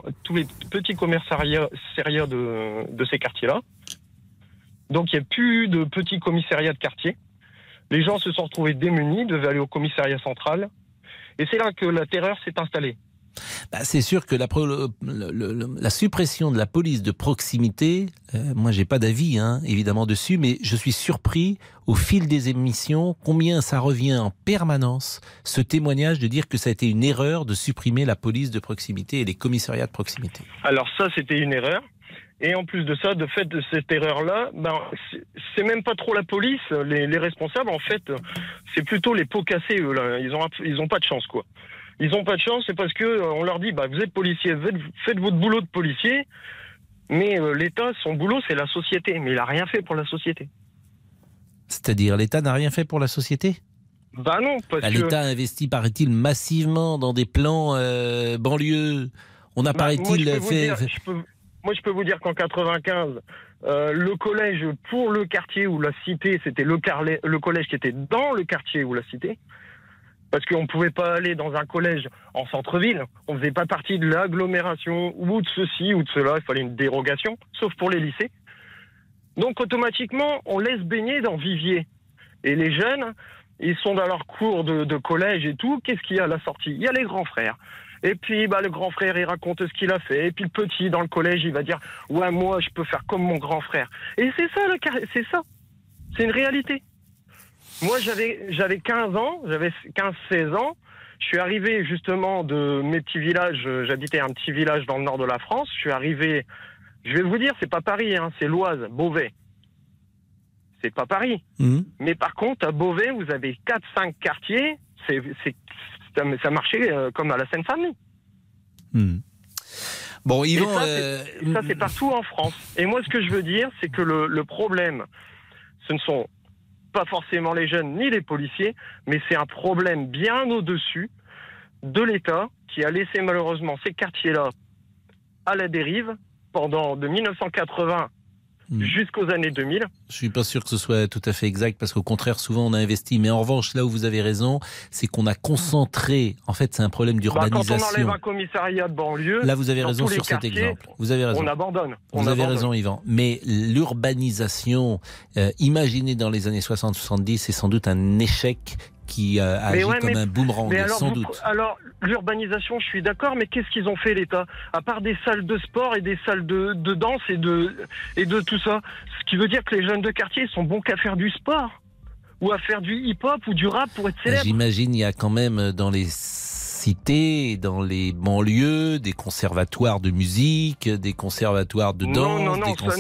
de ces quartiers-là. Donc il n'y a plus de petits commissariats de quartier. Les gens se sont retrouvés démunis, devaient aller au commissariat central. Et c'est là que la terreur s'est installée. C'est sûr que la suppression de la police de proximité, moi j'ai pas d'avis évidemment dessus, mais je suis surpris au fil des émissions combien ça revient en permanence, ce témoignage de dire que ça a été une erreur de supprimer la police de proximité et les commissariats de proximité. Alors ça, c'était une erreur. Et en plus de ça, de fait de cette erreur-là, c'est même pas trop la police, les responsables, en fait, c'est plutôt les pots cassés, eux, là. Ils ont pas de chance, quoi. Ils n'ont pas de chance, c'est parce que on leur dit, vous êtes policier, faites votre boulot de policier, mais l'État, son boulot, c'est la société. Mais il n'a rien fait pour la société. C'est-à-dire, l'État n'a rien fait pour la société ? Non, parce que... L'État investit, paraît-il, massivement dans des plans banlieues. On a, paraît-il, fait... Moi, je peux vous dire qu'en 95, le collège pour le quartier ou la cité, c'était le collège qui était dans le quartier ou la cité. Parce qu'on ne pouvait pas aller dans un collège en centre-ville. On ne faisait pas partie de l'agglomération ou de ceci ou de cela. Il fallait une dérogation, sauf pour les lycées. Donc, automatiquement, on laisse baigner dans Vivier. Et les jeunes, ils sont dans leur cours de collège et tout. Qu'est-ce qu'il y a à la sortie ? Il y a les grands frères. Et puis, le grand frère, il raconte ce qu'il a fait. Et puis, le petit, dans le collège, il va dire « Ouais, moi, je peux faire comme mon grand frère. » Et c'est ça, c'est ça. C'est une réalité. Moi, j'avais 15 ans, j'avais 15-16 ans. Je suis arrivé, justement, de mes petits villages. J'habitais un petit village dans le nord de la France. Je suis arrivé, je vais vous dire, c'est pas Paris, c'est l'Oise, Beauvais. C'est pas Paris. Mais par contre, à Beauvais, vous avez 4-5 quartiers. Ça marchait comme à la Seine-Saint-Denis. Bon, Yvan, ça, c'est partout en France. Et moi, ce que je veux dire, c'est que le problème, ce ne sont pas forcément les jeunes ni les policiers, mais c'est un problème bien au-dessus de l'État qui a laissé malheureusement ces quartiers-là à la dérive de 1980 jusqu'aux années 2000. Je suis pas sûr que ce soit tout à fait exact, parce qu'au contraire, souvent on a investi. Mais en revanche, là où vous avez raison, c'est qu'on a concentré. En fait, c'est un problème d'urbanisation. Quand on enlève un commissariat de banlieue, là vous avez raison sur cet exemple. Vous avez raison. On abandonne. Vous avez raison, Yvan. Mais l'urbanisation, imaginée dans les années 60-70, c'est sans doute un échec qui agit comme un boomerang, sans doute. Alors, l'urbanisation, je suis d'accord, mais qu'est-ce qu'ils ont fait, l'État ? À part des salles de sport et des salles de danse et de tout ça. Ce qui veut dire que les jeunes de quartier, ils sont bons qu'à faire du sport. Ou à faire du hip-hop ou du rap pour être célèbres. J'imagine, il y a quand même dans les cités, dans les banlieues, des conservatoires de musique, des conservatoires de danse.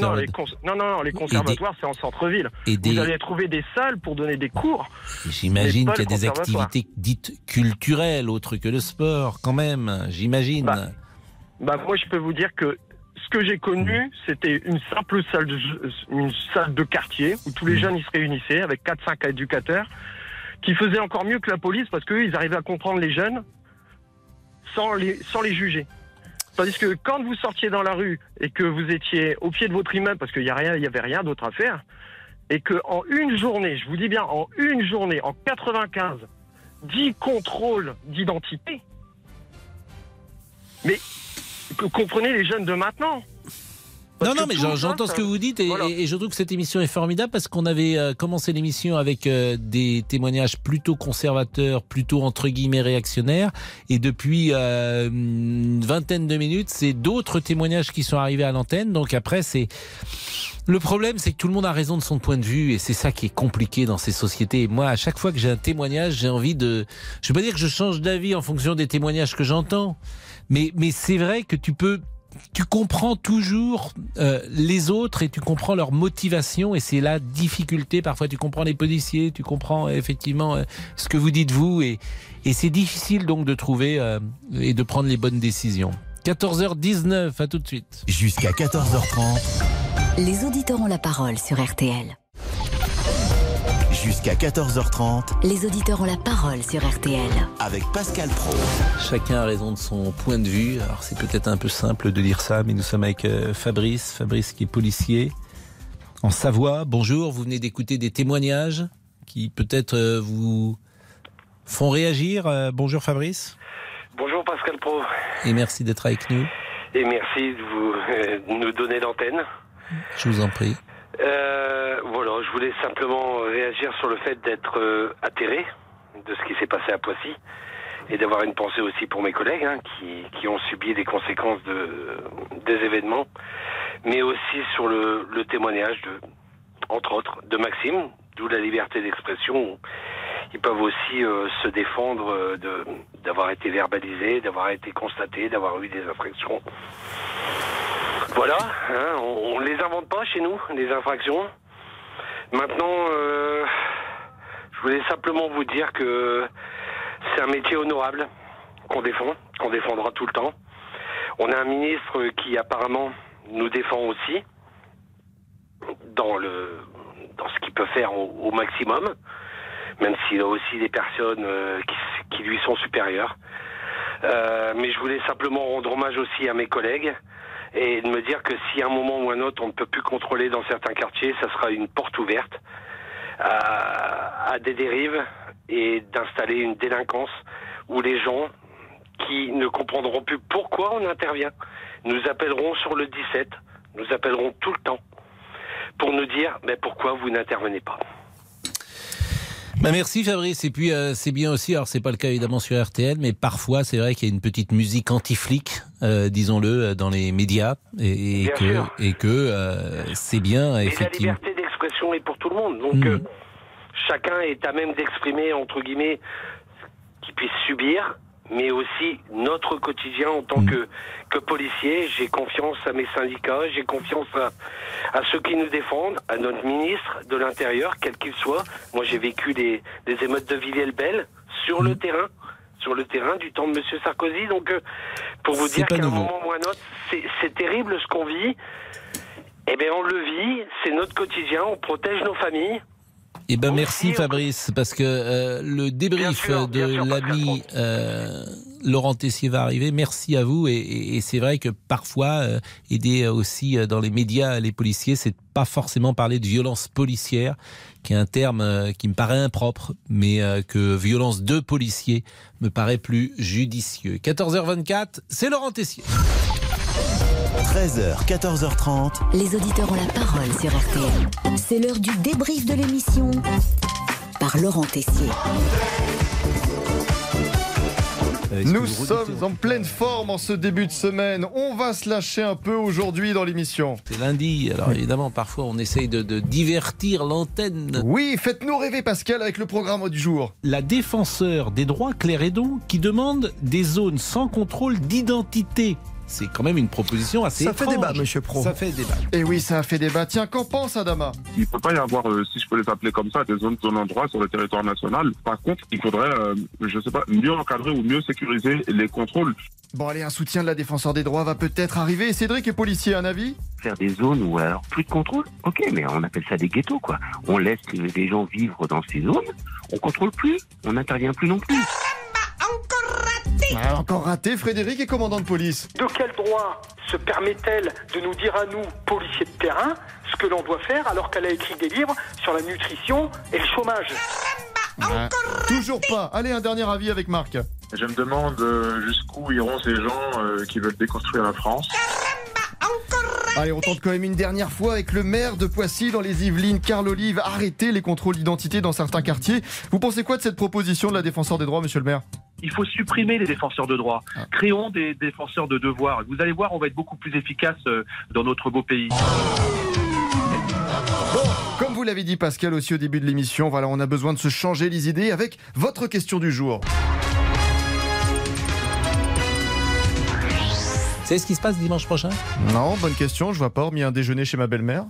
Les conservatoires, c'est en centre-ville. Vous allez trouver des salles pour donner des cours. J'imagine qu'il y a des activités dites culturelles, autres que le sport, quand même, j'imagine. Moi, je peux vous dire que ce que j'ai connu, c'était une simple salle de quartier, où tous les jeunes, ils se réunissaient avec 4-5 éducateurs, qui faisaient encore mieux que la police, parce qu'eux, ils arrivaient à comprendre les jeunes, sans les juger. Tandis que quand vous sortiez dans la rue et que vous étiez au pied de votre immeuble, parce qu'il y avait rien d'autre à faire, et qu'en une journée, je vous dis bien, en 95, 10 contrôles d'identité, mais comprenez les jeunes de maintenant. Non, mais j'entends ce que vous dites et je trouve que cette émission est formidable parce qu'on avait commencé l'émission avec des témoignages plutôt conservateurs, plutôt entre guillemets réactionnaires, et depuis une vingtaine de minutes, c'est d'autres témoignages qui sont arrivés à l'antenne. Donc après, le problème, c'est que tout le monde a raison de son point de vue et c'est ça qui est compliqué dans ces sociétés. Et moi, à chaque fois que j'ai un témoignage, j'ai envie de... Je ne veux pas dire que je change d'avis en fonction des témoignages que j'entends, mais c'est vrai que tu comprends toujours les autres et tu comprends leur motivation et c'est la difficulté. Parfois tu comprends les policiers, tu comprends effectivement ce que vous dites vous et c'est difficile donc de trouver et de prendre les bonnes décisions. 14h19, à tout de suite. Jusqu'à 14h30. Les auditeurs ont la parole sur RTL. Jusqu'à 14h30. Les auditeurs ont la parole sur RTL. Avec Pascal Praud. Chacun a raison de son point de vue. Alors c'est peut-être un peu simple de dire ça, mais nous sommes avec Fabrice qui est policier en Savoie. Bonjour, vous venez d'écouter des témoignages qui peut-être vous font réagir. Bonjour Fabrice. Bonjour Pascal Praud. Et merci d'être avec nous. Et merci de nous donner l'antenne. Je vous en prie. Voilà, je voulais simplement réagir sur le fait d'être atterré de ce qui s'est passé à Poissy et d'avoir une pensée aussi pour mes collègues qui ont subi les conséquences des événements, mais aussi sur le témoignage entre autres, de Maxime, d'où la liberté d'expression. Ils peuvent aussi se défendre d'avoir été verbalisés, d'avoir été constatés, d'avoir eu des infractions. Voilà, on ne les invente pas chez nous, les infractions. Maintenant, je voulais simplement vous dire que c'est un métier honorable qu'on défend, qu'on défendra tout le temps. On a un ministre qui apparemment nous défend aussi dans ce qu'il peut faire au maximum, même s'il a aussi des personnes qui lui sont supérieures. Mais je voulais simplement rendre hommage aussi à mes collègues et de me dire que si à un moment ou à un autre on ne peut plus contrôler dans certains quartiers, ça sera une porte ouverte à des dérives et d'installer une délinquance où les gens qui ne comprendront plus pourquoi on intervient nous appelleront sur le 17, nous appelleront tout le temps pour nous dire mais pourquoi vous n'intervenez pas. Merci Fabrice, et puis c'est bien aussi, alors c'est pas le cas évidemment sur RTL, mais parfois c'est vrai qu'il y a une petite musique anti-flic, disons-le, dans les médias, et que c'est bien effectivement. La liberté d'expression est pour tout le monde, donc chacun est à même d'exprimer entre guillemets ce qu'il puisse subir, mais aussi notre quotidien en tant que policier. J'ai confiance à mes syndicats, j'ai confiance à ceux qui nous défendent, à notre ministre de l'Intérieur, quel qu'il soit. Moi, j'ai vécu des émeutes de Villiers-le-Bel sur le terrain du temps de M. Sarkozy. Donc, pour vous dire qu'à un moment ou à un autre, c'est terrible ce qu'on vit. Eh bien, on le vit, c'est notre quotidien, on protège nos familles. Eh ben merci Fabrice, parce que le débrief de l'ami Laurent Tessier va arriver. Merci à vous, et c'est vrai que parfois aider aussi dans les médias les policiers, c'est pas forcément parler de violence policière, qui est un terme qui me paraît impropre, mais que violence de policiers me paraît plus judicieux. 14h24, c'est Laurent Tessier. 13h, 14h30. Les auditeurs ont la parole sur RTL. C'est l'heure du débrief de l'émission par Laurent Tessier. Nous sommes en pleine forme en ce début de semaine. On va se lâcher un peu aujourd'hui dans l'émission. C'est lundi, alors évidemment parfois on essaye de divertir l'antenne. Oui, faites-nous rêver Pascal avec le programme du jour. La défenseure des droits Claire Hédon qui demande des zones sans contrôle d'identité. C'est quand même une proposition assez étrange. Ça fait débat, monsieur Pro. Ça fait débat. Et oui, ça a fait débat. Tiens, qu'en pense Adama ? Il ne peut pas y avoir, si je peux les appeler comme ça, des zones de non-droit sur le territoire national. Par contre, il faudrait, je sais pas, mieux encadrer ou mieux sécuriser les contrôles. Bon, allez, un soutien de la défenseur des droits va peut-être arriver. Cédric est policier, un avis ? Faire des zones où alors plus de contrôle, ok, mais on appelle ça des ghettos, quoi. On laisse les gens vivre dans ces zones, on contrôle plus, on n'intervient plus non plus. Encore raté, Frédéric est commandant de police. De quel droit se permet-elle de nous dire à nous, policiers de terrain, ce que l'on doit faire alors qu'elle a écrit des livres sur la nutrition et le chômage ? Toujours pas. Allez, un dernier avis avec Marc. Je me demande jusqu'où iront ces gens qui veulent déconstruire la France. Allez, on tente quand même une dernière fois avec le maire de Poissy dans les Yvelines, Carl Olive. Arrêtez les contrôles d'identité dans certains quartiers. Vous pensez quoi de cette proposition de la défenseur des droits, monsieur le maire ? Il faut supprimer les défenseurs de droits. Créons des défenseurs de devoirs. Vous allez voir, on va être beaucoup plus efficace dans notre beau pays. Bon, comme vous l'avez dit Pascal aussi au début de l'émission, voilà, on a besoin de se changer les idées avec votre question du jour. Vous savez ce qui se passe dimanche prochain ? Non, bonne question, je vois pas, hormis un déjeuner chez ma belle-mère.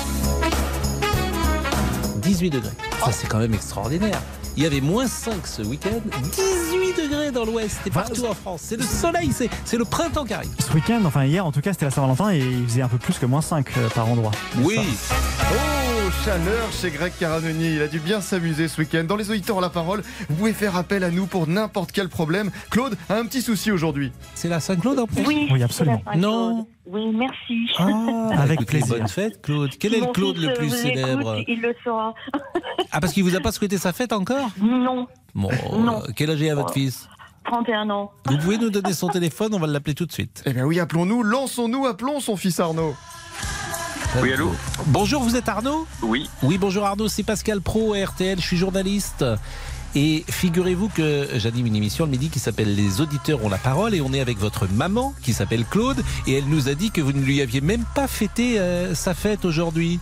18 degrés. Ça, c'est quand même extraordinaire. Il y avait -5 ce week-end, 18 degrés dans l'ouest et partout en France. C'est le soleil, c'est le printemps qui arrive. Ce week-end, enfin hier en tout cas, c'était la Saint-Valentin et il faisait un peu plus que -5 par endroit. Oui. Oh, chaleur chez Greg Caramoni. Il a dû bien s'amuser ce week-end. Dans les auditeurs ont la parole, vous pouvez faire appel à nous pour n'importe quel problème. Claude a un petit souci aujourd'hui. C'est la Saint-Claude en plus ? Oui, absolument. Non. Oui, merci. Avec plaisir. Bonne fête, Claude. Quel est le Claude le plus célèbre ? Il le saura. Ah, parce qu'il vous a pas souhaité sa fête encore ? Non. Bon, Non. Quel âge est votre fils ? 31 ans. Vous pouvez nous donner son téléphone, on va l'appeler tout de suite. Eh bien oui, appelons-nous, lançons-nous, appelons son fils Arnaud. Oui, allô ? Bonjour, vous êtes Arnaud ? Oui. Oui, bonjour Arnaud, c'est Pascal Pro, RTL, je suis journaliste. Et figurez-vous que j'anime une émission le midi qui s'appelle Les auditeurs ont la parole et on est avec votre maman qui s'appelle Claude et elle nous a dit que vous ne lui aviez même pas fêté sa fête aujourd'hui.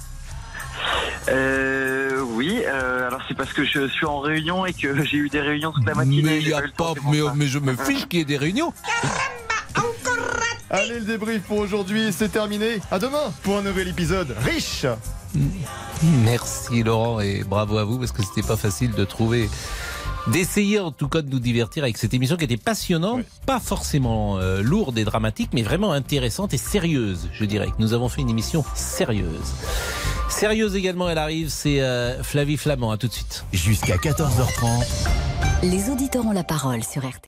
Oui, alors c'est parce que je suis en réunion et que j'ai eu des réunions toute la matinée. Mais il y a pas, mais je me fiche qu'il y ait des réunions. Allez, le débrief pour aujourd'hui, c'est terminé. À demain pour un nouvel épisode riche. Merci Laurent et bravo à vous parce que c'était pas facile de trouver d'essayer en tout cas de nous divertir avec cette émission qui était passionnante, pas forcément lourde et dramatique, mais vraiment intéressante et sérieuse, je dirais. Que nous avons fait une émission sérieuse. Sérieuse également, elle arrive, c'est Flavie Flamand. À tout de suite. Jusqu'à 14h30. Les auditeurs ont la parole sur RTL.